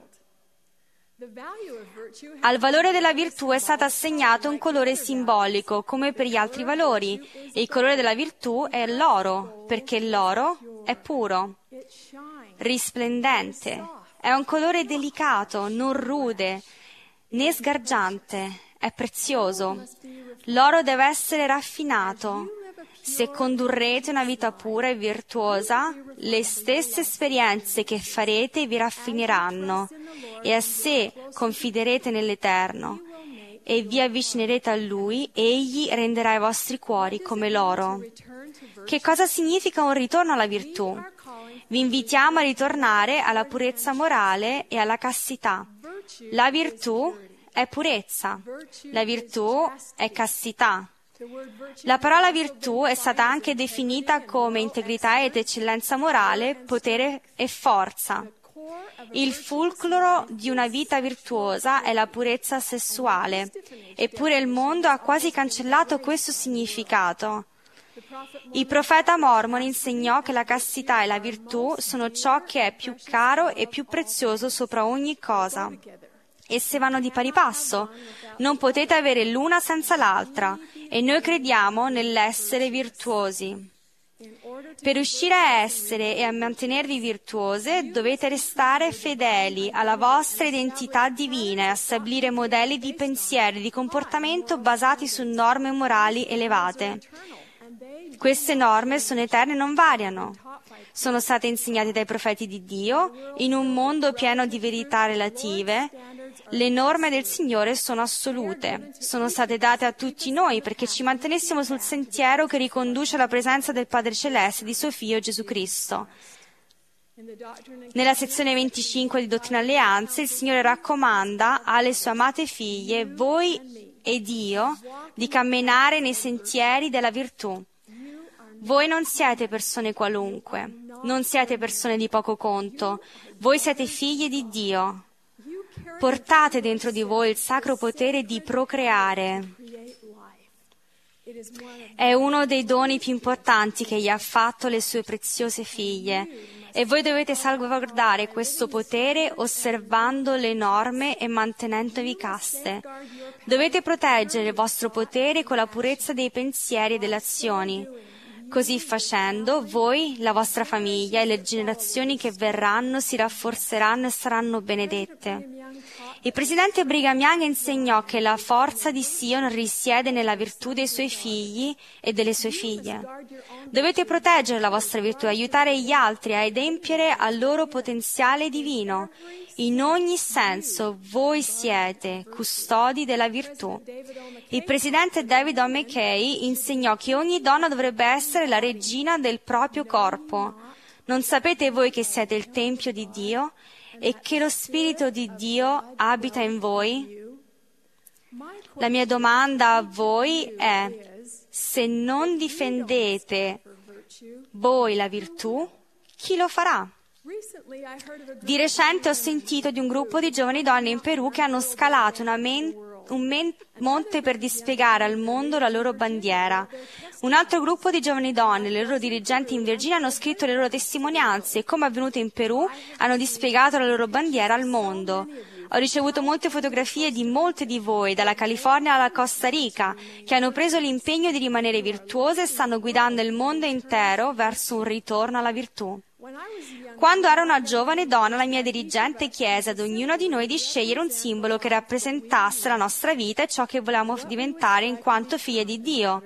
Al valore della virtù è stato assegnato un colore simbolico, come per gli altri valori, e il colore della virtù è l'oro, perché l'oro è puro, risplendente, è un colore delicato, non rude, né sgargiante, è prezioso. L'oro deve essere raffinato. Se condurrete una vita pura e virtuosa, le stesse esperienze che farete vi raffineranno, e se confiderete nell'Eterno e vi avvicinerete a Lui, Egli renderà i vostri cuori come l'oro. Che cosa significa un ritorno alla virtù? Vi invitiamo a ritornare alla purezza morale e alla castità. La virtù è purezza, la virtù è castità. La parola virtù è stata anche definita come integrità ed eccellenza morale, potere e forza. Il fulcro di una vita virtuosa è la purezza sessuale, eppure il mondo ha quasi cancellato questo significato. Il profeta Mormon insegnò che la castità e la virtù sono ciò che è più caro e più prezioso sopra ogni cosa. Esse vanno di pari passo. Non potete avere l'una senza l'altra, e noi crediamo nell'essere virtuosi. Per riuscire a essere e a mantenervi virtuose, dovete restare fedeli alla vostra identità divina e a stabilire modelli di pensiero e di comportamento basati su norme morali elevate. Queste norme sono eterne e non variano. Sono state insegnate dai profeti di Dio in un mondo pieno di verità relative. Le norme del Signore sono assolute. Sono state date a tutti noi perché ci mantenessimo sul sentiero che riconduce alla presenza del Padre Celeste e di suo Figlio Gesù Cristo. Nella sezione venticinque di Dottrina e Alleanze, il Signore raccomanda alle sue amate figlie, voi ed io, di camminare nei sentieri della virtù. Voi non siete persone qualunque, non siete persone di poco conto, voi siete figlie di Dio. Portate dentro di voi il sacro potere di procreare. È uno dei doni più importanti che Egli ha fatto alle sue preziose figlie, e voi dovete salvaguardare questo potere osservando le norme e mantenendovi caste. Dovete proteggere il vostro potere con la purezza dei pensieri e delle azioni. Così facendo, voi, la vostra famiglia e le generazioni che verranno si rafforzeranno e saranno benedette. Il presidente Brigham Young insegnò che la forza di Sion risiede nella virtù dei suoi figli e delle sue figlie. Dovete proteggere la vostra virtù e aiutare gli altri a adempiere al loro potenziale divino. In ogni senso, voi siete custodi della virtù. Il presidente David O. McKay insegnò che ogni donna dovrebbe essere la regina del proprio corpo. Non sapete voi che siete il tempio di Dio e che lo Spirito di Dio abita in voi? La mia domanda a voi è: se non difendete voi la virtù, chi lo farà? Di recente ho sentito di un gruppo di giovani donne in Perù che hanno scalato una men- un men- monte per dispiegare al mondo la loro bandiera. Un altro gruppo di giovani donne, le loro dirigenti in Virginia, hanno scritto le loro testimonianze e, come avvenuto in Perù, hanno dispiegato la loro bandiera al mondo. Ho ricevuto molte fotografie di molte di voi, dalla California alla Costa Rica, che hanno preso l'impegno di rimanere virtuose e stanno guidando il mondo intero verso un ritorno alla virtù. Quando ero una giovane donna, la mia dirigente chiese ad ognuno di noi di scegliere un simbolo che rappresentasse la nostra vita e ciò che volevamo diventare in quanto figlie di Dio.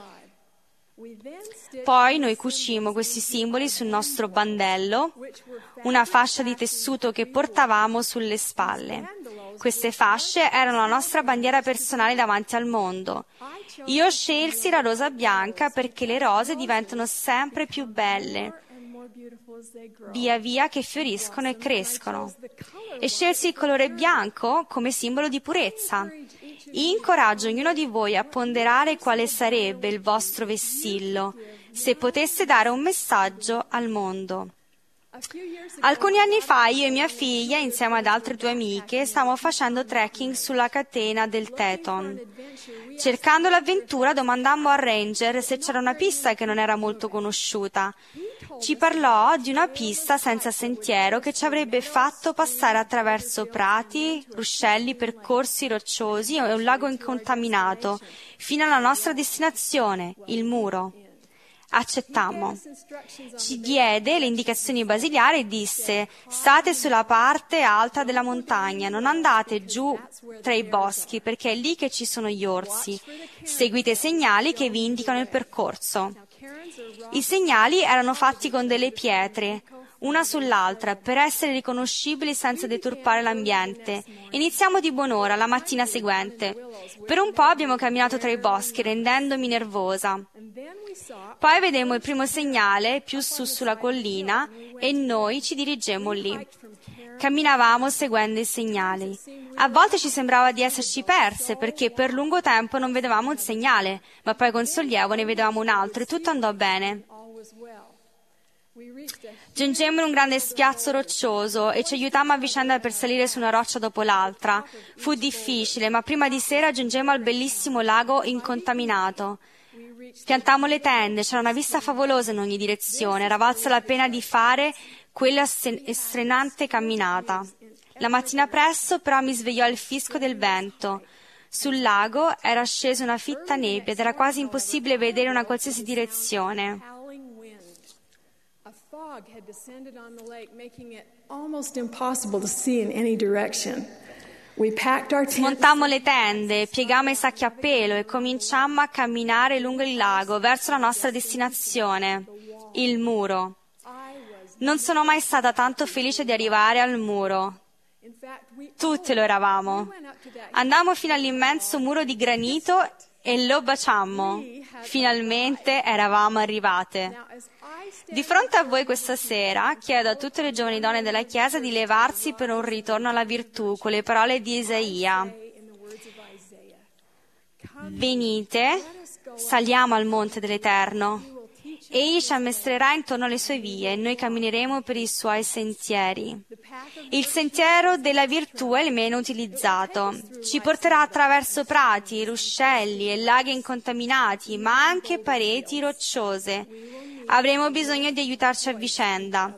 Poi noi cucimmo questi simboli sul nostro bandello, una fascia di tessuto che portavamo sulle spalle. Queste fasce erano la nostra bandiera personale davanti al mondo. Io scelsi la rosa bianca perché le rose diventano sempre più belle via via che fioriscono e crescono. E scelsi il colore bianco come simbolo di purezza. Incoraggio ognuno di voi a ponderare quale sarebbe il vostro vessillo se potesse dare un messaggio al mondo. Alcuni anni fa io e mia figlia, insieme ad altre due amiche, stavamo facendo trekking sulla catena del Teton. Cercando l'avventura domandammo al ranger se c'era una pista che non era molto conosciuta. Ci parlò di una pista senza sentiero che ci avrebbe fatto passare attraverso prati, ruscelli, percorsi rocciosi e un lago incontaminato, fino alla nostra destinazione, il muro. Accettammo. Ci diede le indicazioni basilari e disse: state sulla parte alta della montagna, non andate giù tra i boschi perché è lì che ci sono gli orsi. Seguite i segnali che vi indicano il percorso. I segnali erano fatti con delle pietre, una sull'altra, per essere riconoscibili senza deturpare l'ambiente. Iniziamo di buon'ora la mattina seguente. Per un po' abbiamo camminato tra i boschi, rendendomi nervosa. Poi vedemmo il primo segnale più su sulla collina e noi ci dirigemmo lì. Camminavamo seguendo i segnali. A volte ci sembrava di esserci perse perché per lungo tempo non vedevamo un segnale, ma poi con sollievo ne vedevamo un altro e tutto andò bene. Giungemmo in un grande spiazzo roccioso e ci aiutammo a vicenda per salire su una roccia dopo l'altra. Fu difficile, ma prima di sera giungemmo al bellissimo lago incontaminato. Piantammo le tende, c'era una vista favolosa in ogni direzione, era valsa la pena di fare quella estrenante camminata. La mattina presto però mi svegliò il fisco del vento. Sul lago era scesa una fitta nebbia ed era quasi impossibile vedere una qualsiasi direzione. A fog had descended on the lake, making it almost impossible to see in any direction. We packed our tents. Smontammo le tende, piegammo i sacchi a pelo e cominciammo a camminare lungo il lago verso la nostra destinazione, il muro. Non sono mai stata tanto felice di arrivare al muro. Tutti lo eravamo. Andammo fino all'immenso muro di granito e lo baciammo. Finalmente eravamo arrivate. Di fronte a voi questa sera chiedo a tutte le giovani donne della Chiesa di levarsi per un ritorno alla virtù con le parole di Isaia. Venite, saliamo al monte dell'Eterno. Egli ci ammaestrerà intorno alle sue vie e noi cammineremo per i suoi sentieri. Il sentiero della virtù è il meno utilizzato. Ci porterà attraverso prati, ruscelli e laghi incontaminati, ma anche pareti rocciose. Avremo bisogno di aiutarci a vicenda.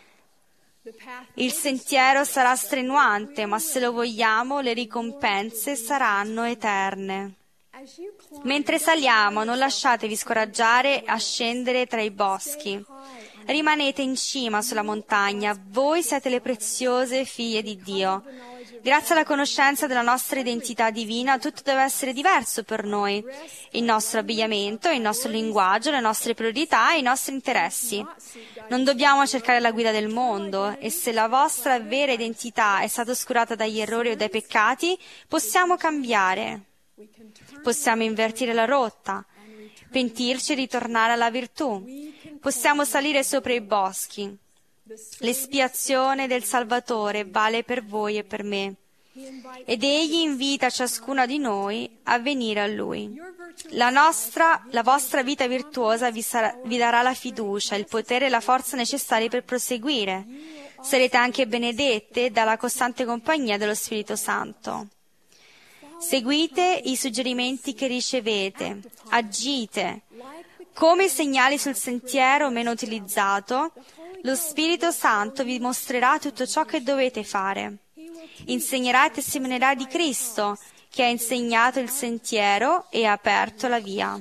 Il sentiero sarà strenuante, ma se lo vogliamo, le ricompense saranno eterne. Mentre saliamo, non lasciatevi scoraggiare a scendere tra i boschi. Rimanete in cima sulla montagna, voi siete le preziose figlie di Dio. Grazie alla conoscenza della nostra identità divina, tutto deve essere diverso per noi. Il nostro abbigliamento, il nostro linguaggio, le nostre priorità e i nostri interessi. Non dobbiamo cercare la guida del mondo e se la vostra vera identità è stata oscurata dagli errori o dai peccati, possiamo cambiare. Possiamo invertire la rotta, pentirci e ritornare alla virtù. Possiamo salire sopra i boschi. L'espiazione del Salvatore vale per voi e per me. Ed Egli invita ciascuna di noi a venire a Lui. La nostra, la vostra vita virtuosa vi, sarà, vi darà la fiducia, il potere e la forza necessari per proseguire. Sarete anche benedette dalla costante compagnia dello Spirito Santo. Seguite i suggerimenti che ricevete, agite. Come segnali sul sentiero meno utilizzato, lo Spirito Santo vi mostrerà tutto ciò che dovete fare. Insegnerà e testimonierà di Cristo, che ha insegnato il sentiero e ha aperto la via.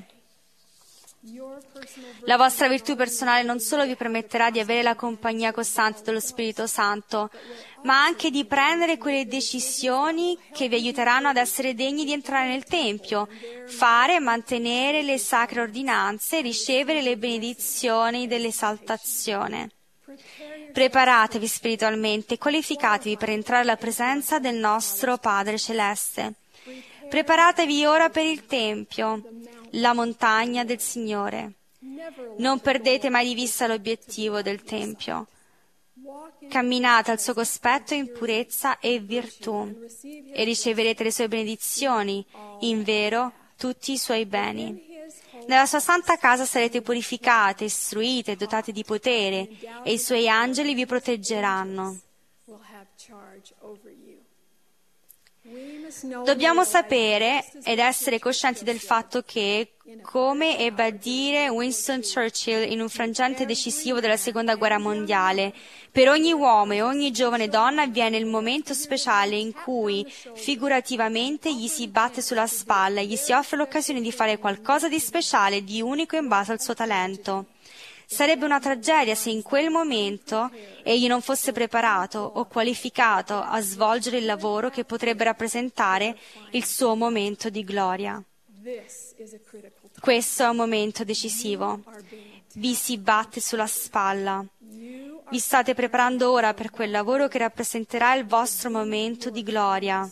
La vostra virtù personale non solo vi permetterà di avere la compagnia costante dello Spirito Santo, ma anche di prendere quelle decisioni che vi aiuteranno ad essere degni di entrare nel Tempio, fare e mantenere le sacre ordinanze e ricevere le benedizioni dell'esaltazione. Preparatevi spiritualmente e qualificatevi per entrare alla presenza del nostro Padre Celeste. Preparatevi ora per il Tempio, la montagna del Signore. Non perdete mai di vista l'obiettivo del Tempio. Camminate al suo cospetto in purezza e virtù e riceverete le sue benedizioni, in vero tutti i suoi beni. Nella sua santa casa sarete purificate, istruite, dotate di potere e i suoi angeli vi proteggeranno. Dobbiamo sapere ed essere coscienti del fatto che, come ebbe a dire Winston Churchill in un frangente decisivo della Seconda Guerra Mondiale, per ogni uomo e ogni giovane donna avviene il momento speciale in cui, figurativamente, gli si batte sulla spalla e gli si offre l'occasione di fare qualcosa di speciale, di unico in base al suo talento. Sarebbe una tragedia se in quel momento egli non fosse preparato o qualificato a svolgere il lavoro che potrebbe rappresentare il suo momento di gloria. Questo è un momento decisivo. Vi si batte sulla spalla. Vi state preparando ora per quel lavoro che rappresenterà il vostro momento di gloria.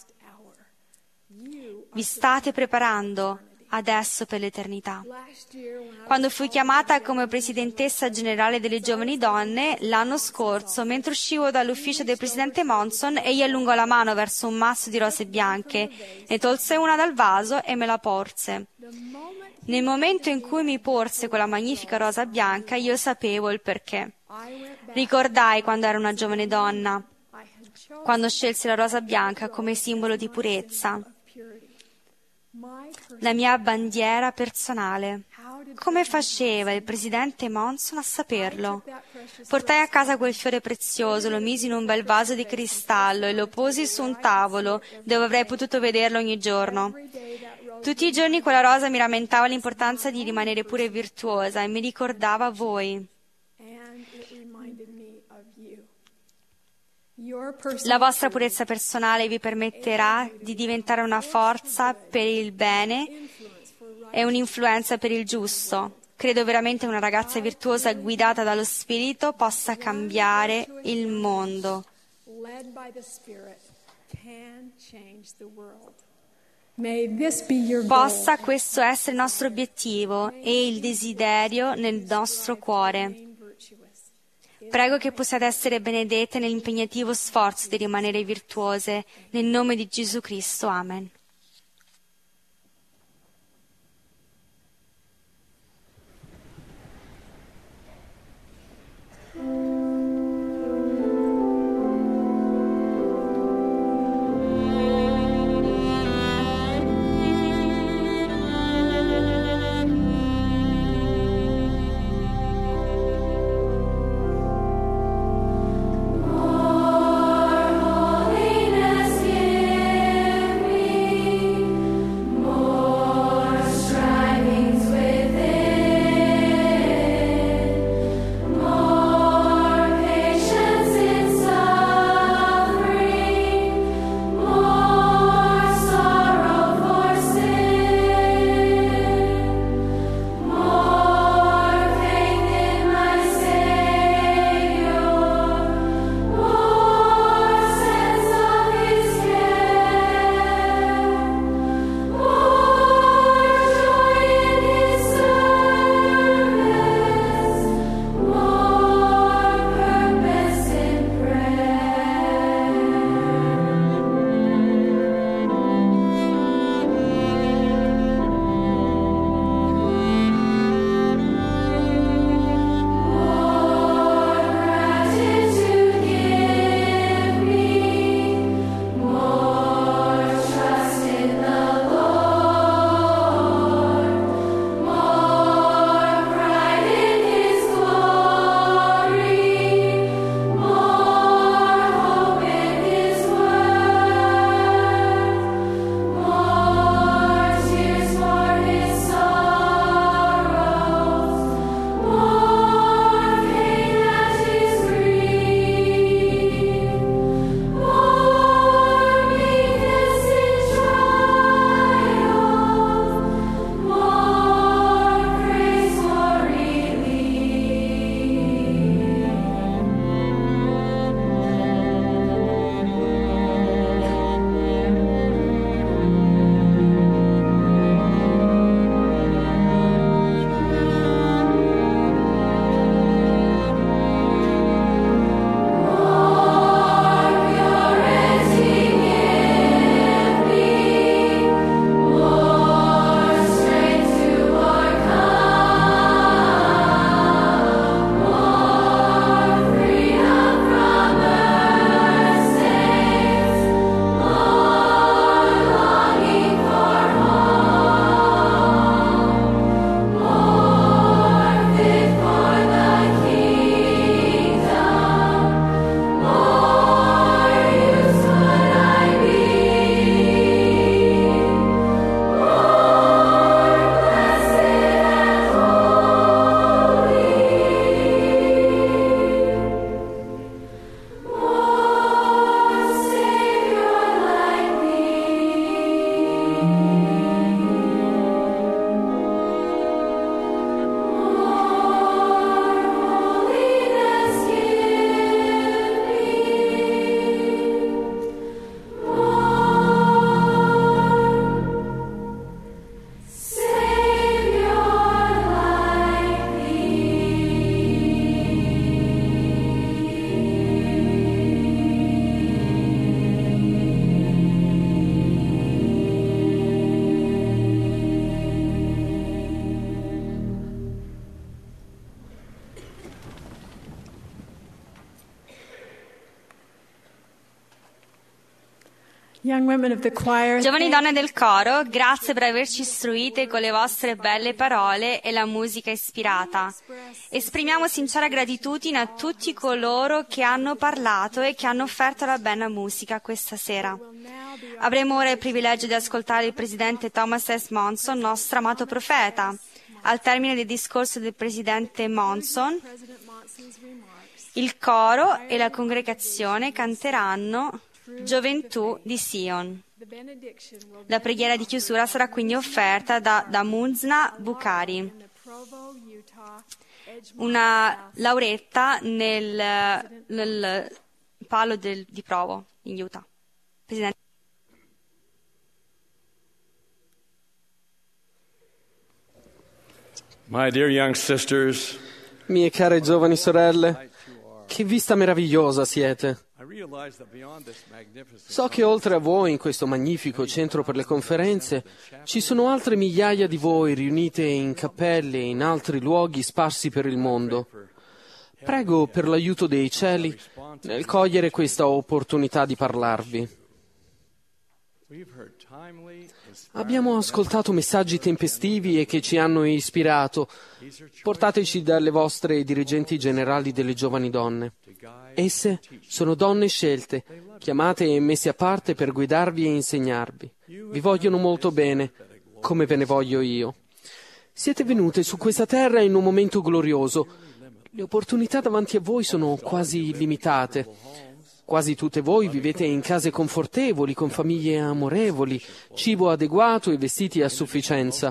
Vi state preparando adesso per l'eternità. Quando fui chiamata come presidentessa generale delle giovani donne, l'anno scorso, mentre uscivo dall'ufficio del presidente Monson, egli allungò la mano verso un masso di rose bianche, ne tolse una dal vaso e me la porse. Nel momento in cui mi porse quella magnifica rosa bianca, io sapevo il perché. Ricordai quando ero una giovane donna, quando scelsi la rosa bianca come simbolo di purezza. la mia bandiera personale. Come faceva il presidente Monson a saperlo? Portai a casa quel fiore prezioso, lo misi in un bel vaso di cristallo e lo posi su un tavolo dove avrei potuto vederlo ogni giorno. Tutti i giorni quella rosa mi rammentava l'importanza di rimanere pura e virtuosa e mi ricordava voi. La vostra purezza personale vi permetterà di diventare una forza per il bene e un'influenza per il giusto. Credo veramente una ragazza virtuosa guidata dallo Spirito possa cambiare il mondo. Possa questo essere il nostro obiettivo e il desiderio nel nostro cuore. Prego che possiate essere benedette nell'impegnativo sforzo di rimanere virtuose, nel nome di Gesù Cristo. Amen. Holiness, give me Young women of the choir, Giovani donne del coro, grazie per averci istruite con le vostre belle parole e la musica ispirata. Esprimiamo sincera gratitudine a tutti coloro che hanno parlato e che hanno offerto la bella musica questa sera. Avremo ora il privilegio di ascoltare il presidente Thomas S. Monson, nostro amato profeta. Al termine del discorso del presidente Monson, il coro e la congregazione canteranno Gioventù di Sion. La preghiera di chiusura sarà quindi offerta da, da Munzna Bukhari, una laureata nel, nel palo del, di Provo, in Utah. Presidente. My dear young sisters, mie care giovani sorelle, che vista meravigliosa siete! So che oltre a voi in questo magnifico centro per le conferenze ci sono altre migliaia di voi riunite in cappelle e in altri luoghi sparsi per il mondo. Prego per l'aiuto dei cieli nel cogliere questa opportunità di parlarvi. Abbiamo ascoltato messaggi tempestivi e che ci hanno ispirato. Portateci dalle vostre dirigenti generali delle giovani donne. Esse sono donne scelte, chiamate e messe a parte per guidarvi e insegnarvi. Vi vogliono molto bene, come ve ne voglio io. Siete venute su questa terra in un momento glorioso. Le opportunità davanti a voi sono quasi illimitate. Quasi tutte voi vivete in case confortevoli, con famiglie amorevoli, cibo adeguato e vestiti a sufficienza.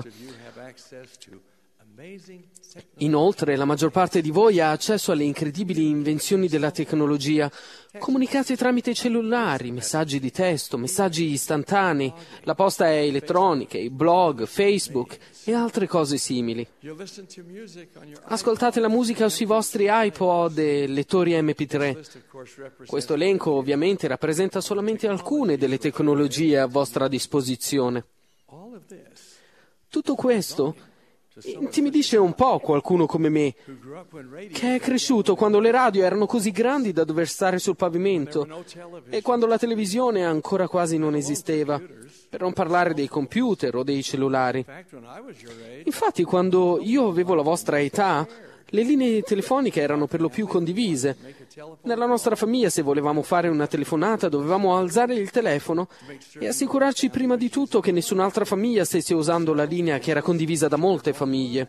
Inoltre, la maggior parte di voi ha accesso alle incredibili invenzioni della tecnologia. Comunicate tramite cellulari, messaggi di testo, messaggi istantanei, la posta è elettronica, i blog, Facebook e altre cose simili. Ascoltate la musica sui vostri iPod e lettori emme pi tre. Questo elenco ovviamente rappresenta solamente alcune delle tecnologie a vostra disposizione. Tutto questo intimidisce un po' qualcuno come me, che è cresciuto quando le radio erano così grandi da dover stare sul pavimento e quando la televisione ancora quasi non esisteva, per non parlare dei computer o dei cellulari. Infatti, quando io avevo la vostra età, le linee telefoniche erano per lo più condivise. Nella nostra famiglia, se volevamo fare una telefonata, dovevamo alzare il telefono e assicurarci prima di tutto che nessun'altra famiglia stesse usando la linea che era condivisa da molte famiglie.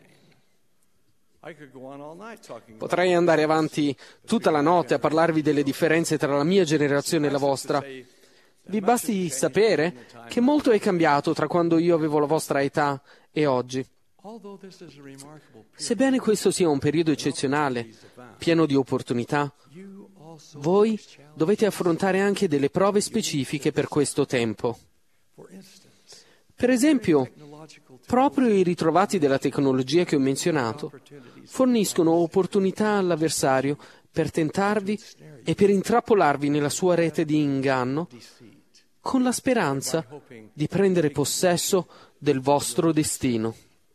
Potrei andare avanti tutta la notte a parlarvi delle differenze tra la mia generazione e la vostra. Vi basti sapere che molto è cambiato tra quando io avevo la vostra età e oggi. Sebbene questo sia un periodo eccezionale, pieno di opportunità, voi dovete affrontare anche delle prove specifiche per questo tempo. Per esempio, proprio i ritrovati della tecnologia che ho menzionato forniscono opportunità all'avversario per tentarvi e per intrappolarvi nella sua rete di inganno con la speranza di prendere possesso del vostro destino.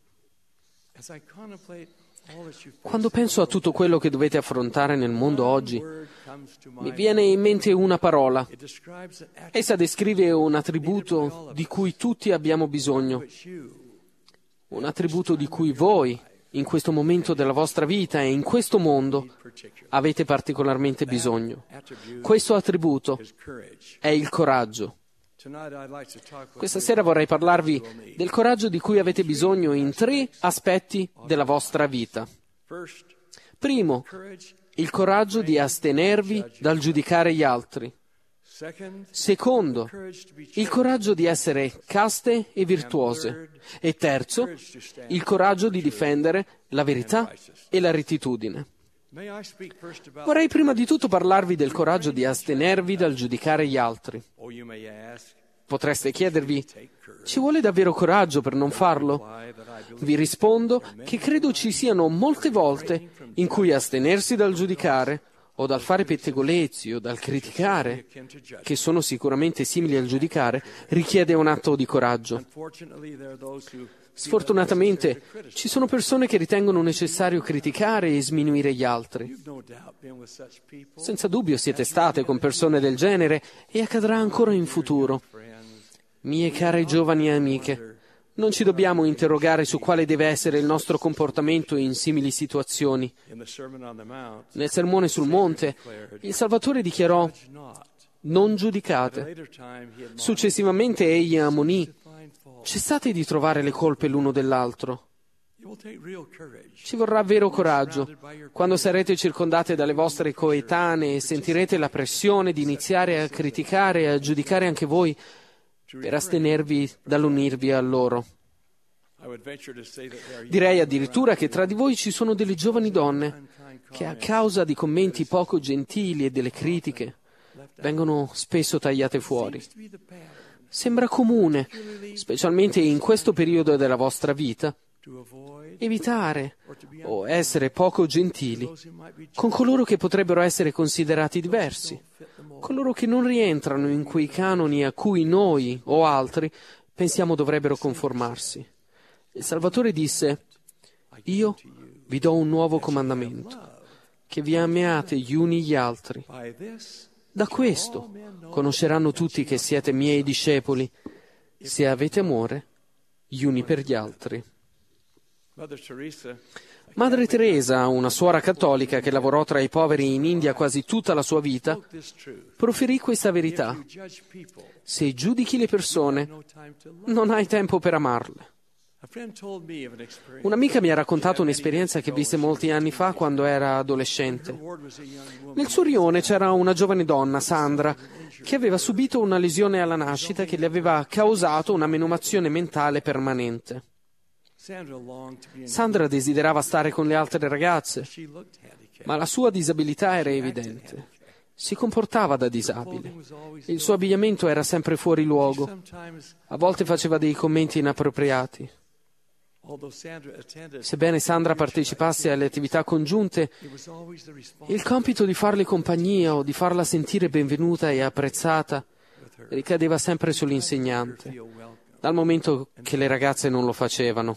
Quando penso a tutto quello che dovete affrontare nel mondo oggi, mi viene in mente una parola. Essa descrive un attributo di cui tutti abbiamo bisogno, un attributo di cui voi, in questo momento della vostra vita e in questo mondo, avete particolarmente bisogno. Questo attributo è il coraggio. Questa sera vorrei parlarvi del coraggio di cui avete bisogno in tre aspetti della vostra vita. Primo, il coraggio di astenervi dal giudicare gli altri. Secondo, il coraggio di essere caste e virtuose. E terzo, il coraggio di difendere la verità e la rettitudine. Vorrei prima di tutto parlarvi del coraggio di astenervi dal giudicare gli altri. Potreste chiedervi, ci vuole davvero coraggio per non farlo? Vi rispondo che credo ci siano molte volte in cui astenersi dal giudicare o dal fare pettegolezzi o dal criticare, che sono sicuramente simili al giudicare, richiede un atto di coraggio. Sfortunatamente ci sono persone che ritengono necessario criticare e sminuire gli altri. Senza dubbio siete state con persone del genere e accadrà ancora in futuro. Mie care giovani amiche, non ci dobbiamo interrogare su quale deve essere il nostro comportamento in simili situazioni. Nel Sermone sul Monte, il Salvatore dichiarò: non giudicate. Successivamente egli ammonì: cessate di trovare le colpe l'uno dell'altro. Ci vorrà vero coraggio quando sarete circondate dalle vostre coetanee e sentirete la pressione di iniziare a criticare e a giudicare anche voi, per astenervi dall'unirvi a loro. Direi addirittura che tra di voi ci sono delle giovani donne che, a causa di commenti poco gentili e delle critiche, vengono spesso tagliate fuori. Sembra comune, specialmente in questo periodo della vostra vita, evitare o essere poco gentili con coloro che potrebbero essere considerati diversi, coloro che non rientrano in quei canoni a cui noi o altri pensiamo dovrebbero conformarsi. Il Salvatore disse: io vi do un nuovo comandamento, che vi amiate gli uni gli altri. Da questo conosceranno tutti che siete miei discepoli, se avete amore gli uni per gli altri. Madre Teresa, una suora cattolica che lavorò tra i poveri in India quasi tutta la sua vita, proferì questa verità: se giudichi le persone, non hai tempo per amarle. Un'amica mi ha raccontato un'esperienza che visse molti anni fa quando era adolescente. Nel suo rione c'era una giovane donna, Sandra, che aveva subito una lesione alla nascita che le aveva causato una menomazione mentale permanente. Sandra desiderava stare con le altre ragazze, ma la sua disabilità era evidente. Si comportava da disabile. Il suo abbigliamento era sempre fuori luogo. A volte faceva dei commenti inappropriati. Sebbene Sandra partecipasse alle attività congiunte, il compito di farle compagnia o di farla sentire benvenuta e apprezzata ricadeva sempre sull'insegnante, dal momento che le ragazze non lo facevano.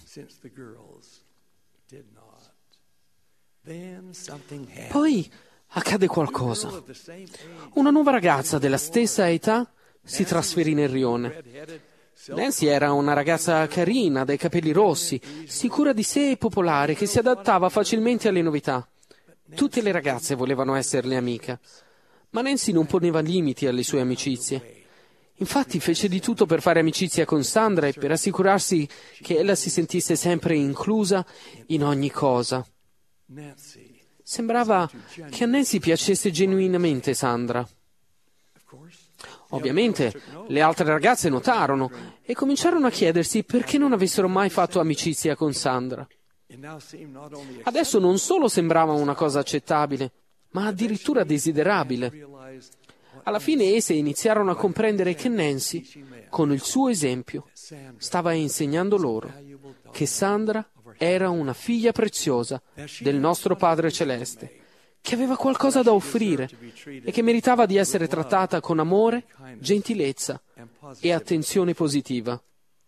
Poi accade qualcosa. Una nuova ragazza della stessa età si trasferì nel rione. Nancy era una ragazza carina, dai capelli rossi, sicura di sé e popolare, che si adattava facilmente alle novità. Tutte le ragazze volevano esserle amica, ma Nancy non poneva limiti alle sue amicizie. Infatti fece di tutto per fare amicizia con Sandra e per assicurarsi che ella si sentisse sempre inclusa in ogni cosa. Sembrava che a Nancy piacesse genuinamente Sandra. Ovviamente le altre ragazze notarono e cominciarono a chiedersi perché non avessero mai fatto amicizia con Sandra. Adesso non solo sembrava una cosa accettabile, ma addirittura desiderabile. Alla fine esse iniziarono a comprendere che Nancy, con il suo esempio, stava insegnando loro che Sandra era una figlia preziosa del nostro Padre Celeste, che aveva qualcosa da offrire e che meritava di essere trattata con amore, gentilezza e attenzione positiva.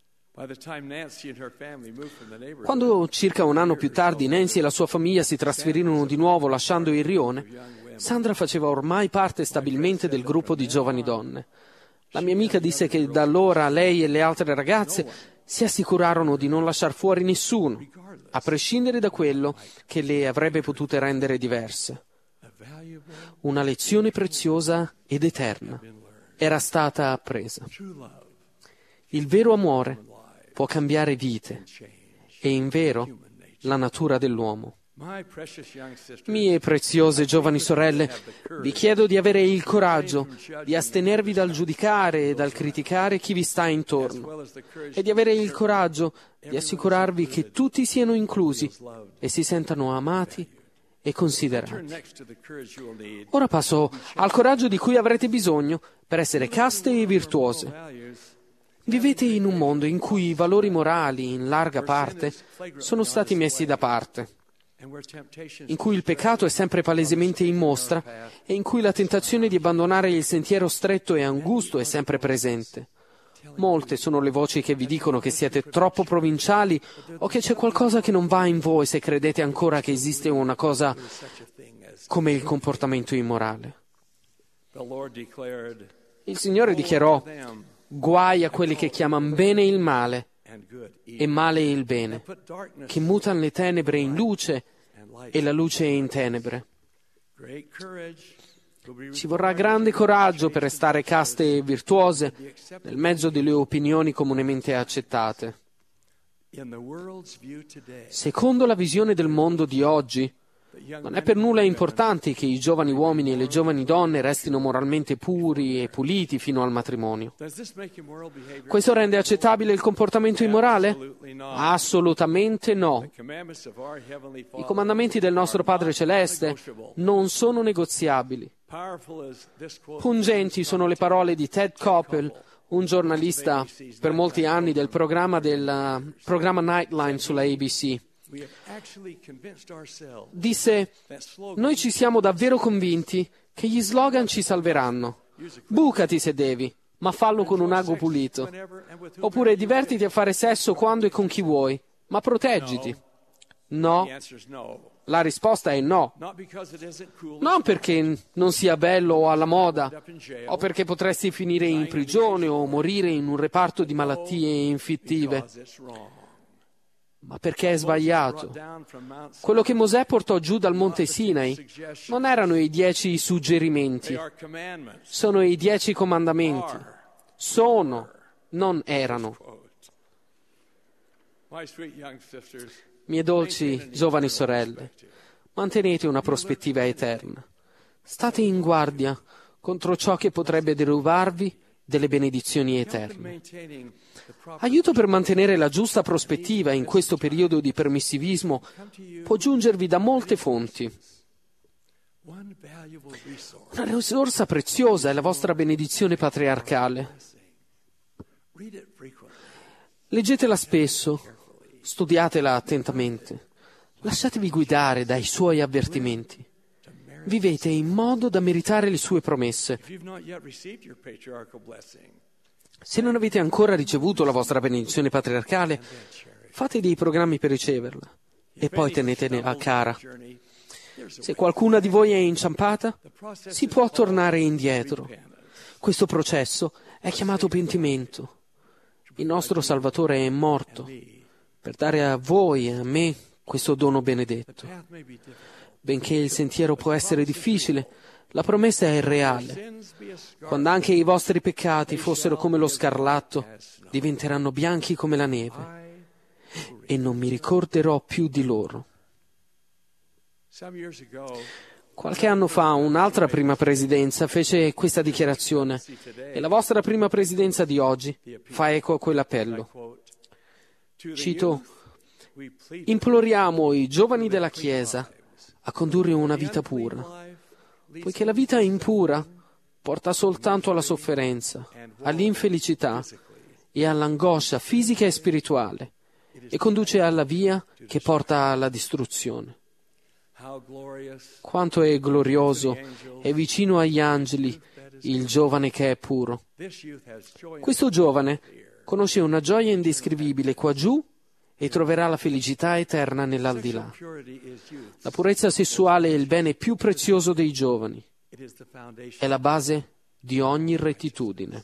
Quando circa un anno più tardi Nancy e la sua famiglia si trasferirono di nuovo lasciando il rione, Sandra faceva ormai parte stabilmente del gruppo di giovani donne. La mia amica disse che da allora lei e le altre ragazze si assicurarono di non lasciar fuori nessuno, a prescindere da quello che le avrebbe potute rendere diverse. Una lezione preziosa ed eterna era stata appresa. Il vero amore può cambiare vite e, in vero, la natura dell'uomo. Mie preziose giovani sorelle, vi chiedo di avere il coraggio di astenervi dal giudicare e dal criticare chi vi sta intorno e di avere il coraggio di assicurarvi che tutti siano inclusi e si sentano amati e considerati. Ora passo al coraggio di cui avrete bisogno per essere caste e virtuose. Vivete in un mondo in cui i valori morali, in larga parte, sono stati messi da parte. in cui il peccato è sempre palesemente in mostra e in cui la tentazione di abbandonare il sentiero stretto e angusto è sempre presente. Molte sono le voci che vi dicono che siete troppo provinciali o che c'è qualcosa che non va in voi se credete ancora che esiste una cosa come il comportamento immorale. Il Signore dichiarò: guai a quelli che chiamano bene il male e male il bene, che mutano le tenebre in luce e la luce in tenebre. Ci vorrà grande coraggio per restare caste e virtuose nel mezzo delle opinioni comunemente accettate. Secondo la visione del mondo di oggi, non è per nulla importante che i giovani uomini e le giovani donne restino moralmente puri e puliti fino al matrimonio. Questo rende accettabile il comportamento immorale? Assolutamente no. I comandamenti del nostro Padre Celeste non sono negoziabili. Pungenti sono le parole di Ted Koppel, un giornalista per molti anni del programma, del programma Nightline sulla A B C. Disse: noi ci siamo davvero convinti che gli slogan ci salveranno. Bucati se devi, ma fallo con un ago pulito. Oppure divertiti a fare sesso quando e con chi vuoi, ma proteggiti. No. La risposta è no. Non perché non sia bello o alla moda, o perché potresti finire in prigione o morire in un reparto di malattie infettive, ma perché è sbagliato. Quello che Mosè portò giù dal monte Sinai non erano i dieci suggerimenti, sono i dieci comandamenti. Sono, non erano. Mie dolci giovani sorelle, mantenete una prospettiva eterna. State in guardia contro ciò che potrebbe derubarvi delle benedizioni eterne. Aiuto per mantenere la giusta prospettiva in questo periodo di permissivismo può giungervi da molte fonti. Una risorsa preziosa è la vostra benedizione patriarcale. Leggetela spesso, studiatela attentamente, lasciatevi guidare dai suoi avvertimenti. Vivete in modo da meritare le sue promesse. Se non avete ancora ricevuto la vostra benedizione patriarcale, fate dei programmi per riceverla e poi tenetene a cara. Se qualcuna di voi è inciampata, si può tornare indietro. Questo processo è chiamato pentimento. Il nostro Salvatore è morto per dare a voi e a me questo dono benedetto. Benché il sentiero può essere difficile, la promessa è reale. Quando anche i vostri peccati fossero come lo scarlatto, diventeranno bianchi come la neve, e non mi ricorderò più di loro. Qualche anno fa un'altra prima presidenza fece questa dichiarazione e la vostra prima presidenza di oggi fa eco a quell'appello. Cito: imploriamo i giovani della Chiesa a condurre una vita pura, poiché la vita impura porta soltanto alla sofferenza, all'infelicità e all'angoscia fisica e spirituale e conduce alla via che porta alla distruzione. Quanto è glorioso e vicino agli angeli il giovane che è puro. Questo giovane conosce una gioia indescrivibile qua giù e troverà la felicità eterna nell'aldilà. La purezza sessuale è il bene più prezioso dei giovani. È la base di ogni rettitudine.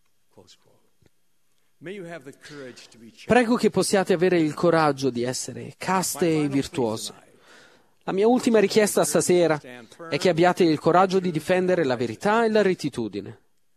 Prego che possiate avere il coraggio di essere caste e virtuose. La mia ultima richiesta stasera è che abbiate il coraggio di difendere la verità e la rettitudine.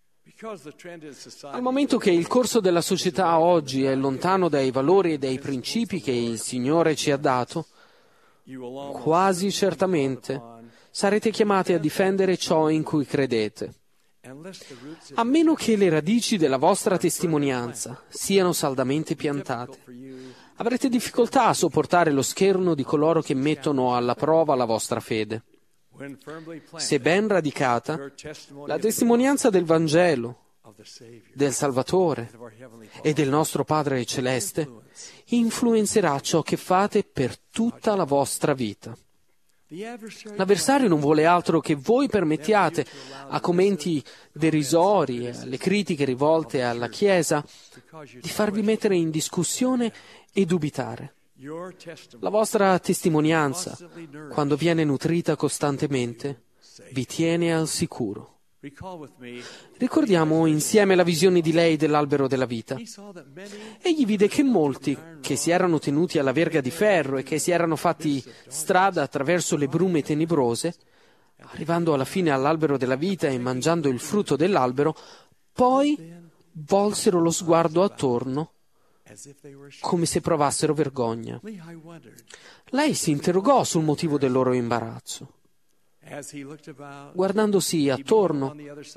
Al momento che il corso della società oggi è lontano dai valori e dai principi che il Signore ci ha dato, quasi certamente sarete chiamati a difendere ciò in cui credete. A meno che le radici della vostra testimonianza siano saldamente piantate, avrete difficoltà a sopportare lo scherno di coloro che mettono alla prova la vostra fede. Se ben radicata, la testimonianza del Vangelo, del Salvatore e del nostro Padre Celeste influenzerà ciò che fate per tutta la vostra vita. L'avversario non vuole altro che voi permettiate a commenti derisori e alle critiche rivolte alla Chiesa di farvi mettere in discussione e dubitare. La vostra testimonianza, quando viene nutrita costantemente, vi tiene al sicuro. Ricordiamo insieme la visione di lei dell'albero della vita. Egli vide che molti, che si erano tenuti alla verga di ferro e che si erano fatti strada attraverso le brume tenebrose, arrivando alla fine all'albero della vita e mangiando il frutto dell'albero, poi volsero lo sguardo attorno come se provassero vergogna. Lei si interrogò sul motivo del loro imbarazzo. Guardandosi attorno,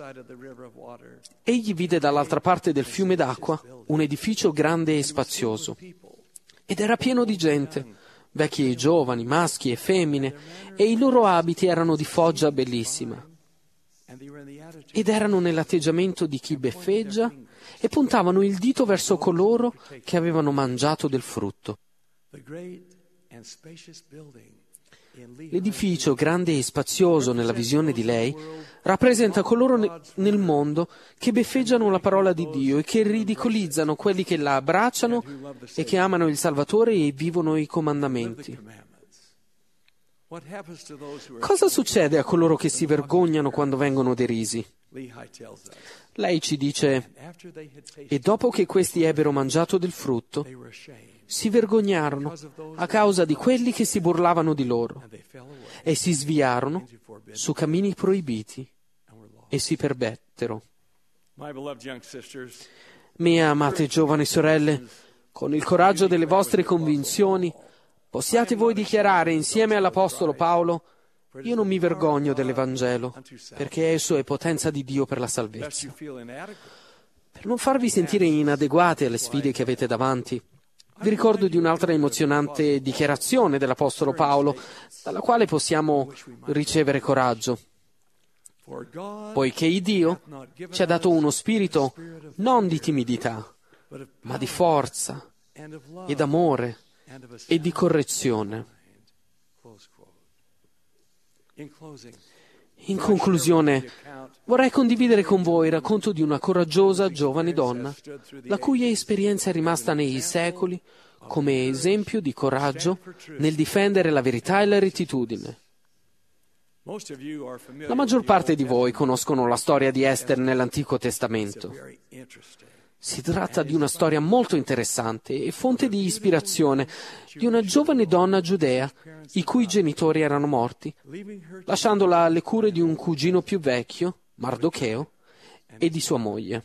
egli vide dall'altra parte del fiume d'acqua un edificio grande e spazioso, ed era pieno di gente, vecchi e giovani, maschi e femmine, e i loro abiti erano di foggia bellissima. Ed erano nell'atteggiamento di chi beffeggia e puntavano il dito verso coloro che avevano mangiato del frutto. L'edificio grande e spazioso nella visione di lei rappresenta coloro ne- nel mondo che beffeggiano la parola di Dio e che ridicolizzano quelli che la abbracciano e che amano il Salvatore e vivono i comandamenti. Cosa succede a coloro che si vergognano quando vengono derisi? Lei ci dice: e dopo che questi ebbero mangiato del frutto, si vergognarono a causa di quelli che si burlavano di loro e si sviarono su cammini proibiti e si perdettero. Mie amate giovani sorelle, con il coraggio delle vostre convinzioni, possiate voi dichiarare insieme all'Apostolo Paolo: io non mi vergogno dell'Evangelo, perché esso è potenza di Dio per la salvezza. Per non farvi sentire inadeguate alle sfide che avete davanti, vi ricordo di un'altra emozionante dichiarazione dell'Apostolo Paolo, dalla quale possiamo ricevere coraggio. Poiché Dio ci ha dato uno spirito non di timidità, ma di forza e d'amore e di correzione. In conclusione, vorrei condividere con voi il racconto di una coraggiosa giovane donna, la cui esperienza è rimasta nei secoli come esempio di coraggio nel difendere la verità e la rettitudine. La maggior parte di voi conoscono la storia di Ester nell'Antico Testamento. Si tratta di una storia molto interessante e fonte di ispirazione di una giovane donna giudea i cui genitori erano morti, lasciandola alle cure di un cugino più vecchio, Mardocheo, e di sua moglie.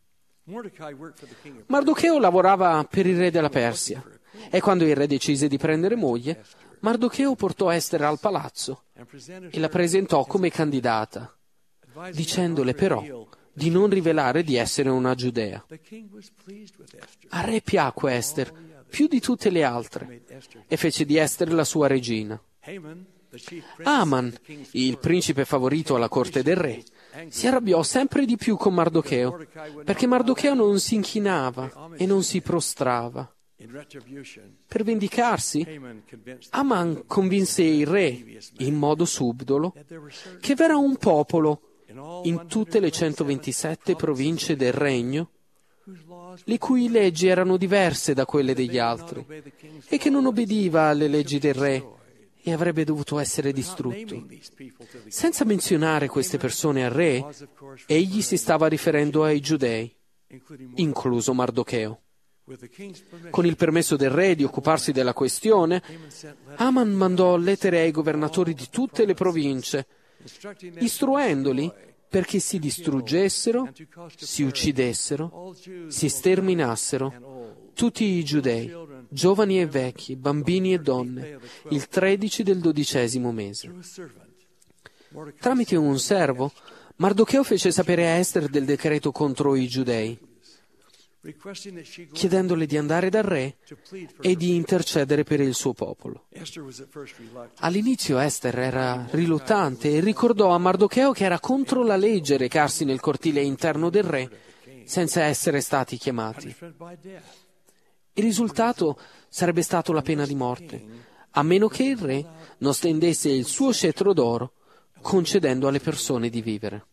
Mardocheo lavorava per il re della Persia e quando il re decise di prendere moglie, Mardocheo portò Ester al palazzo e la presentò come candidata, dicendole però di non rivelare di essere una giudea. Al re piacque Ester più di tutte le altre e fece di Ester la sua regina. Aman, il principe favorito alla corte del re, si arrabbiò sempre di più con Mardocheo perché Mardocheo non si inchinava e non si prostrava. Per vendicarsi, Aman convinse il re, in modo subdolo, che v'era un popolo in tutte le centoventisette province del regno, le cui leggi erano diverse da quelle degli altri, e che non obbediva alle leggi del re e avrebbe dovuto essere distrutto. Senza menzionare queste persone al re, egli si stava riferendo ai giudei, incluso Mardocheo. Con il permesso del re di occuparsi della questione, Aman mandò lettere ai governatori di tutte le province, istruendoli perché si distruggessero, si uccidessero, si sterminassero tutti i giudei, giovani e vecchi, bambini e donne, il tredici del dodicesimo mese. Tramite un servo, Mardocheo fece sapere a Ester del decreto contro i giudei, chiedendole di andare dal re e di intercedere per il suo popolo. All'inizio Ester era riluttante e ricordò a Mardocheo che era contro la legge recarsi nel cortile interno del re senza essere stati chiamati. Il risultato sarebbe stato la pena di morte, a meno che il re non stendesse il suo scettro d'oro, concedendo alle persone di vivere.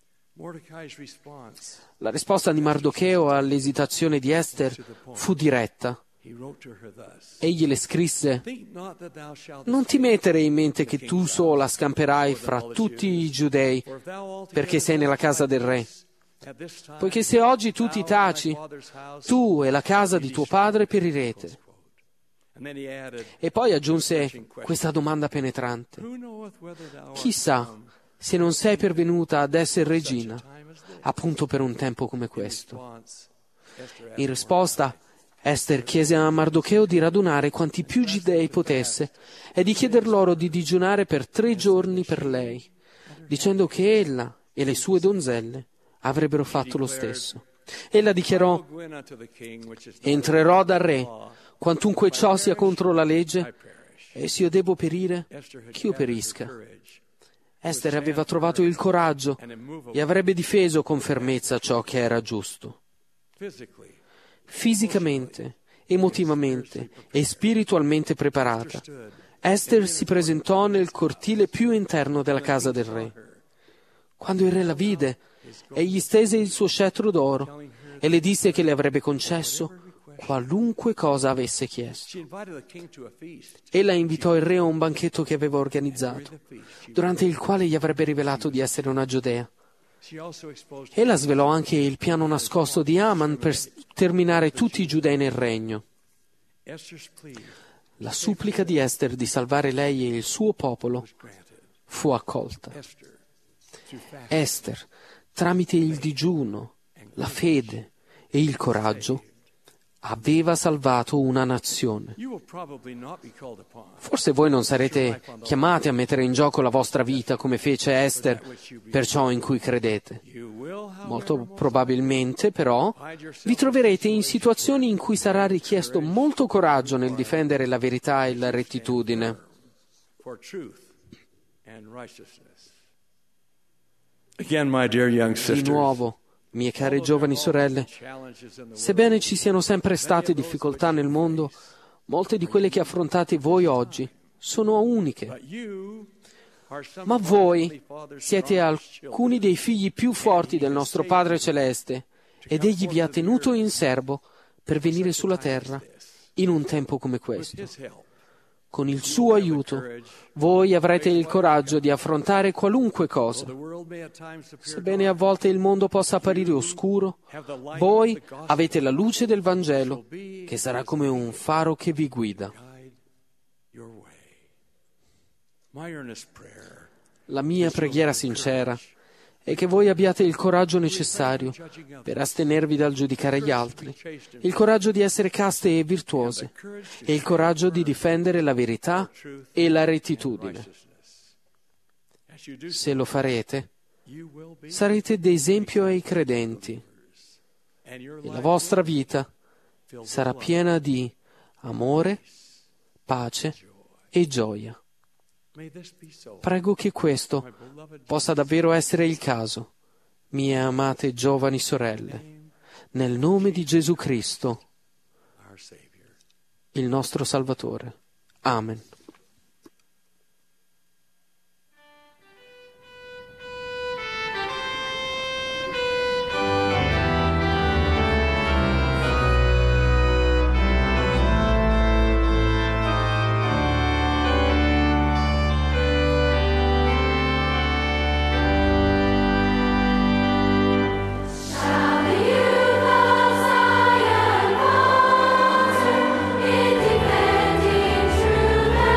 La risposta di Mardocheo all'esitazione di Ester fu diretta. Egli le scrisse: «Non ti mettere in mente che tu sola scamperai fra tutti i giudei, perché sei nella casa del re. Poiché se oggi tu ti taci, tu e la casa di tuo padre perirete». E poi aggiunse questa domanda penetrante: «Chissà se non sei pervenuta ad essere regina, appunto per un tempo come questo». In risposta, Ester chiese a Mardocheo di radunare quanti più giudei potesse e di chieder loro di digiunare per tre giorni per lei, dicendo che ella e le sue donzelle avrebbero fatto lo stesso. Ella dichiarò: «Entrerò dal re, quantunque ciò sia contro la legge, e se io devo perire, ch'io perisca». Ester aveva trovato il coraggio e avrebbe difeso con fermezza ciò che era giusto. Fisicamente, emotivamente e spiritualmente preparata, Ester si presentò nel cortile più interno della casa del re. Quando il re la vide, egli stese il suo scettro d'oro e le disse che le avrebbe concesso qualunque cosa avesse chiesto. Ella invitò il re a un banchetto che aveva organizzato, durante il quale gli avrebbe rivelato di essere una giudea. Ella svelò anche il piano nascosto di Aman per terminare tutti i giudei nel regno. La supplica di Ester di salvare lei e il suo popolo fu accolta. Ester, tramite il digiuno, la fede e il coraggio, aveva salvato una nazione. Forse voi non sarete chiamati a mettere in gioco la vostra vita come fece Ester per ciò in cui credete. Molto probabilmente, però, vi troverete in situazioni in cui sarà richiesto molto coraggio nel difendere la verità e la rettitudine. Di nuovo, mie care giovani sorelle, sebbene ci siano sempre state difficoltà nel mondo, molte di quelle che affrontate voi oggi sono uniche. Ma voi siete alcuni dei figli più forti del nostro Padre Celeste ed Egli vi ha tenuto in serbo per venire sulla terra in un tempo come questo. Con il suo aiuto, voi avrete il coraggio di affrontare qualunque cosa. Sebbene a volte il mondo possa apparire oscuro, voi avete la luce del Vangelo, che sarà come un faro che vi guida. La mia preghiera sincera è che voi abbiate il coraggio necessario per astenervi dal giudicare gli altri, il coraggio di essere caste e virtuose, e il coraggio di difendere la verità e la rettitudine. Se lo farete, sarete d'esempio ai credenti, e la vostra vita sarà piena di amore, pace e gioia. Prego che questo possa davvero essere il caso, mie amate giovani sorelle, nel nome di Gesù Cristo, il nostro Salvatore. Amen. Defending truth.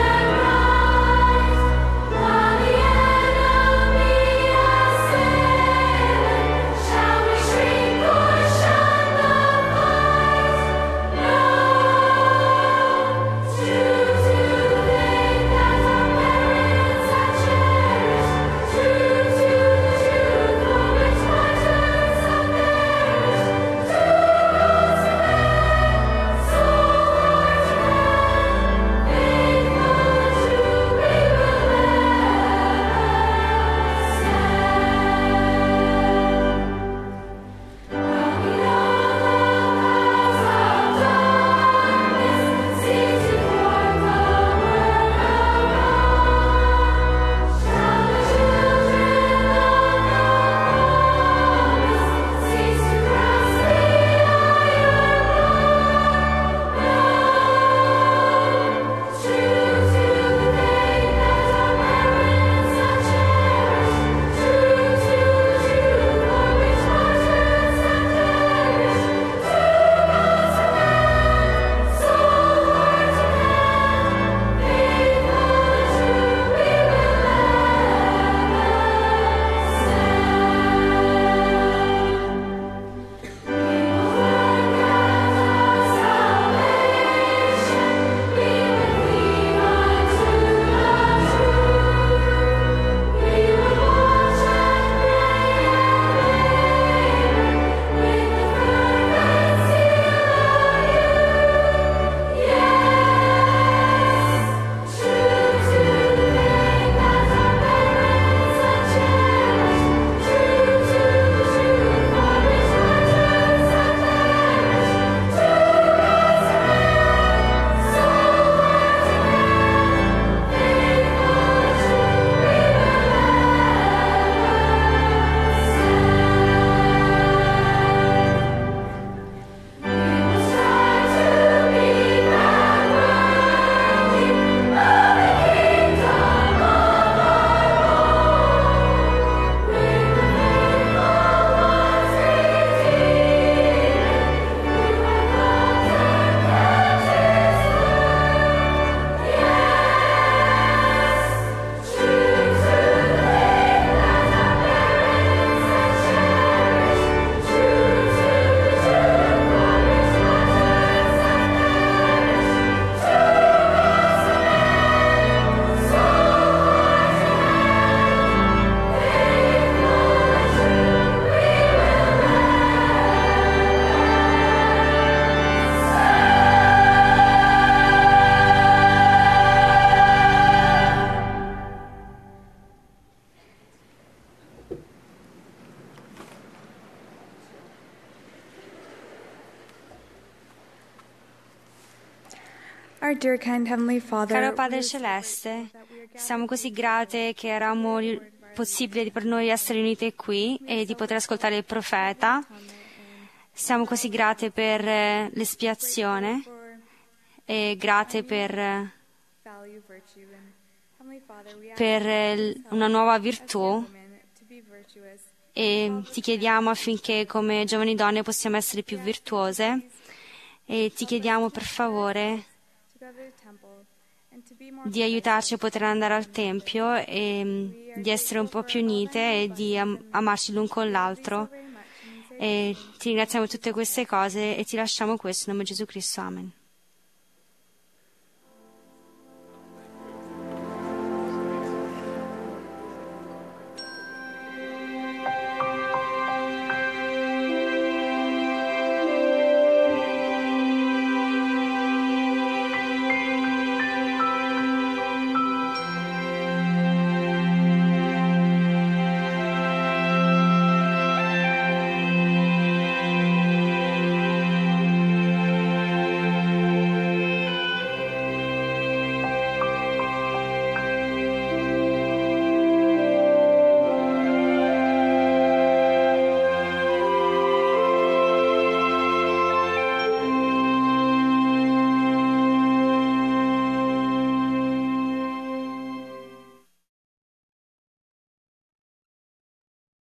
Our dear kind Heavenly Father, Caro Padre Celeste, siamo così grate che eravamo ri- possibile per noi essere unite qui e di poter ascoltare il profeta. Siamo così grate per eh, l'espiazione e grate per, eh, per eh, una nuova virtù, e ti chiediamo affinché come giovani donne possiamo essere più virtuose, e ti chiediamo per favore di aiutarci a poter andare al Tempio e mm, di essere un po' più unite e di am- amarci l'un con l'altro. E ti ringraziamo per tutte queste cose e ti lasciamo questo in nome di Gesù Cristo. Amen.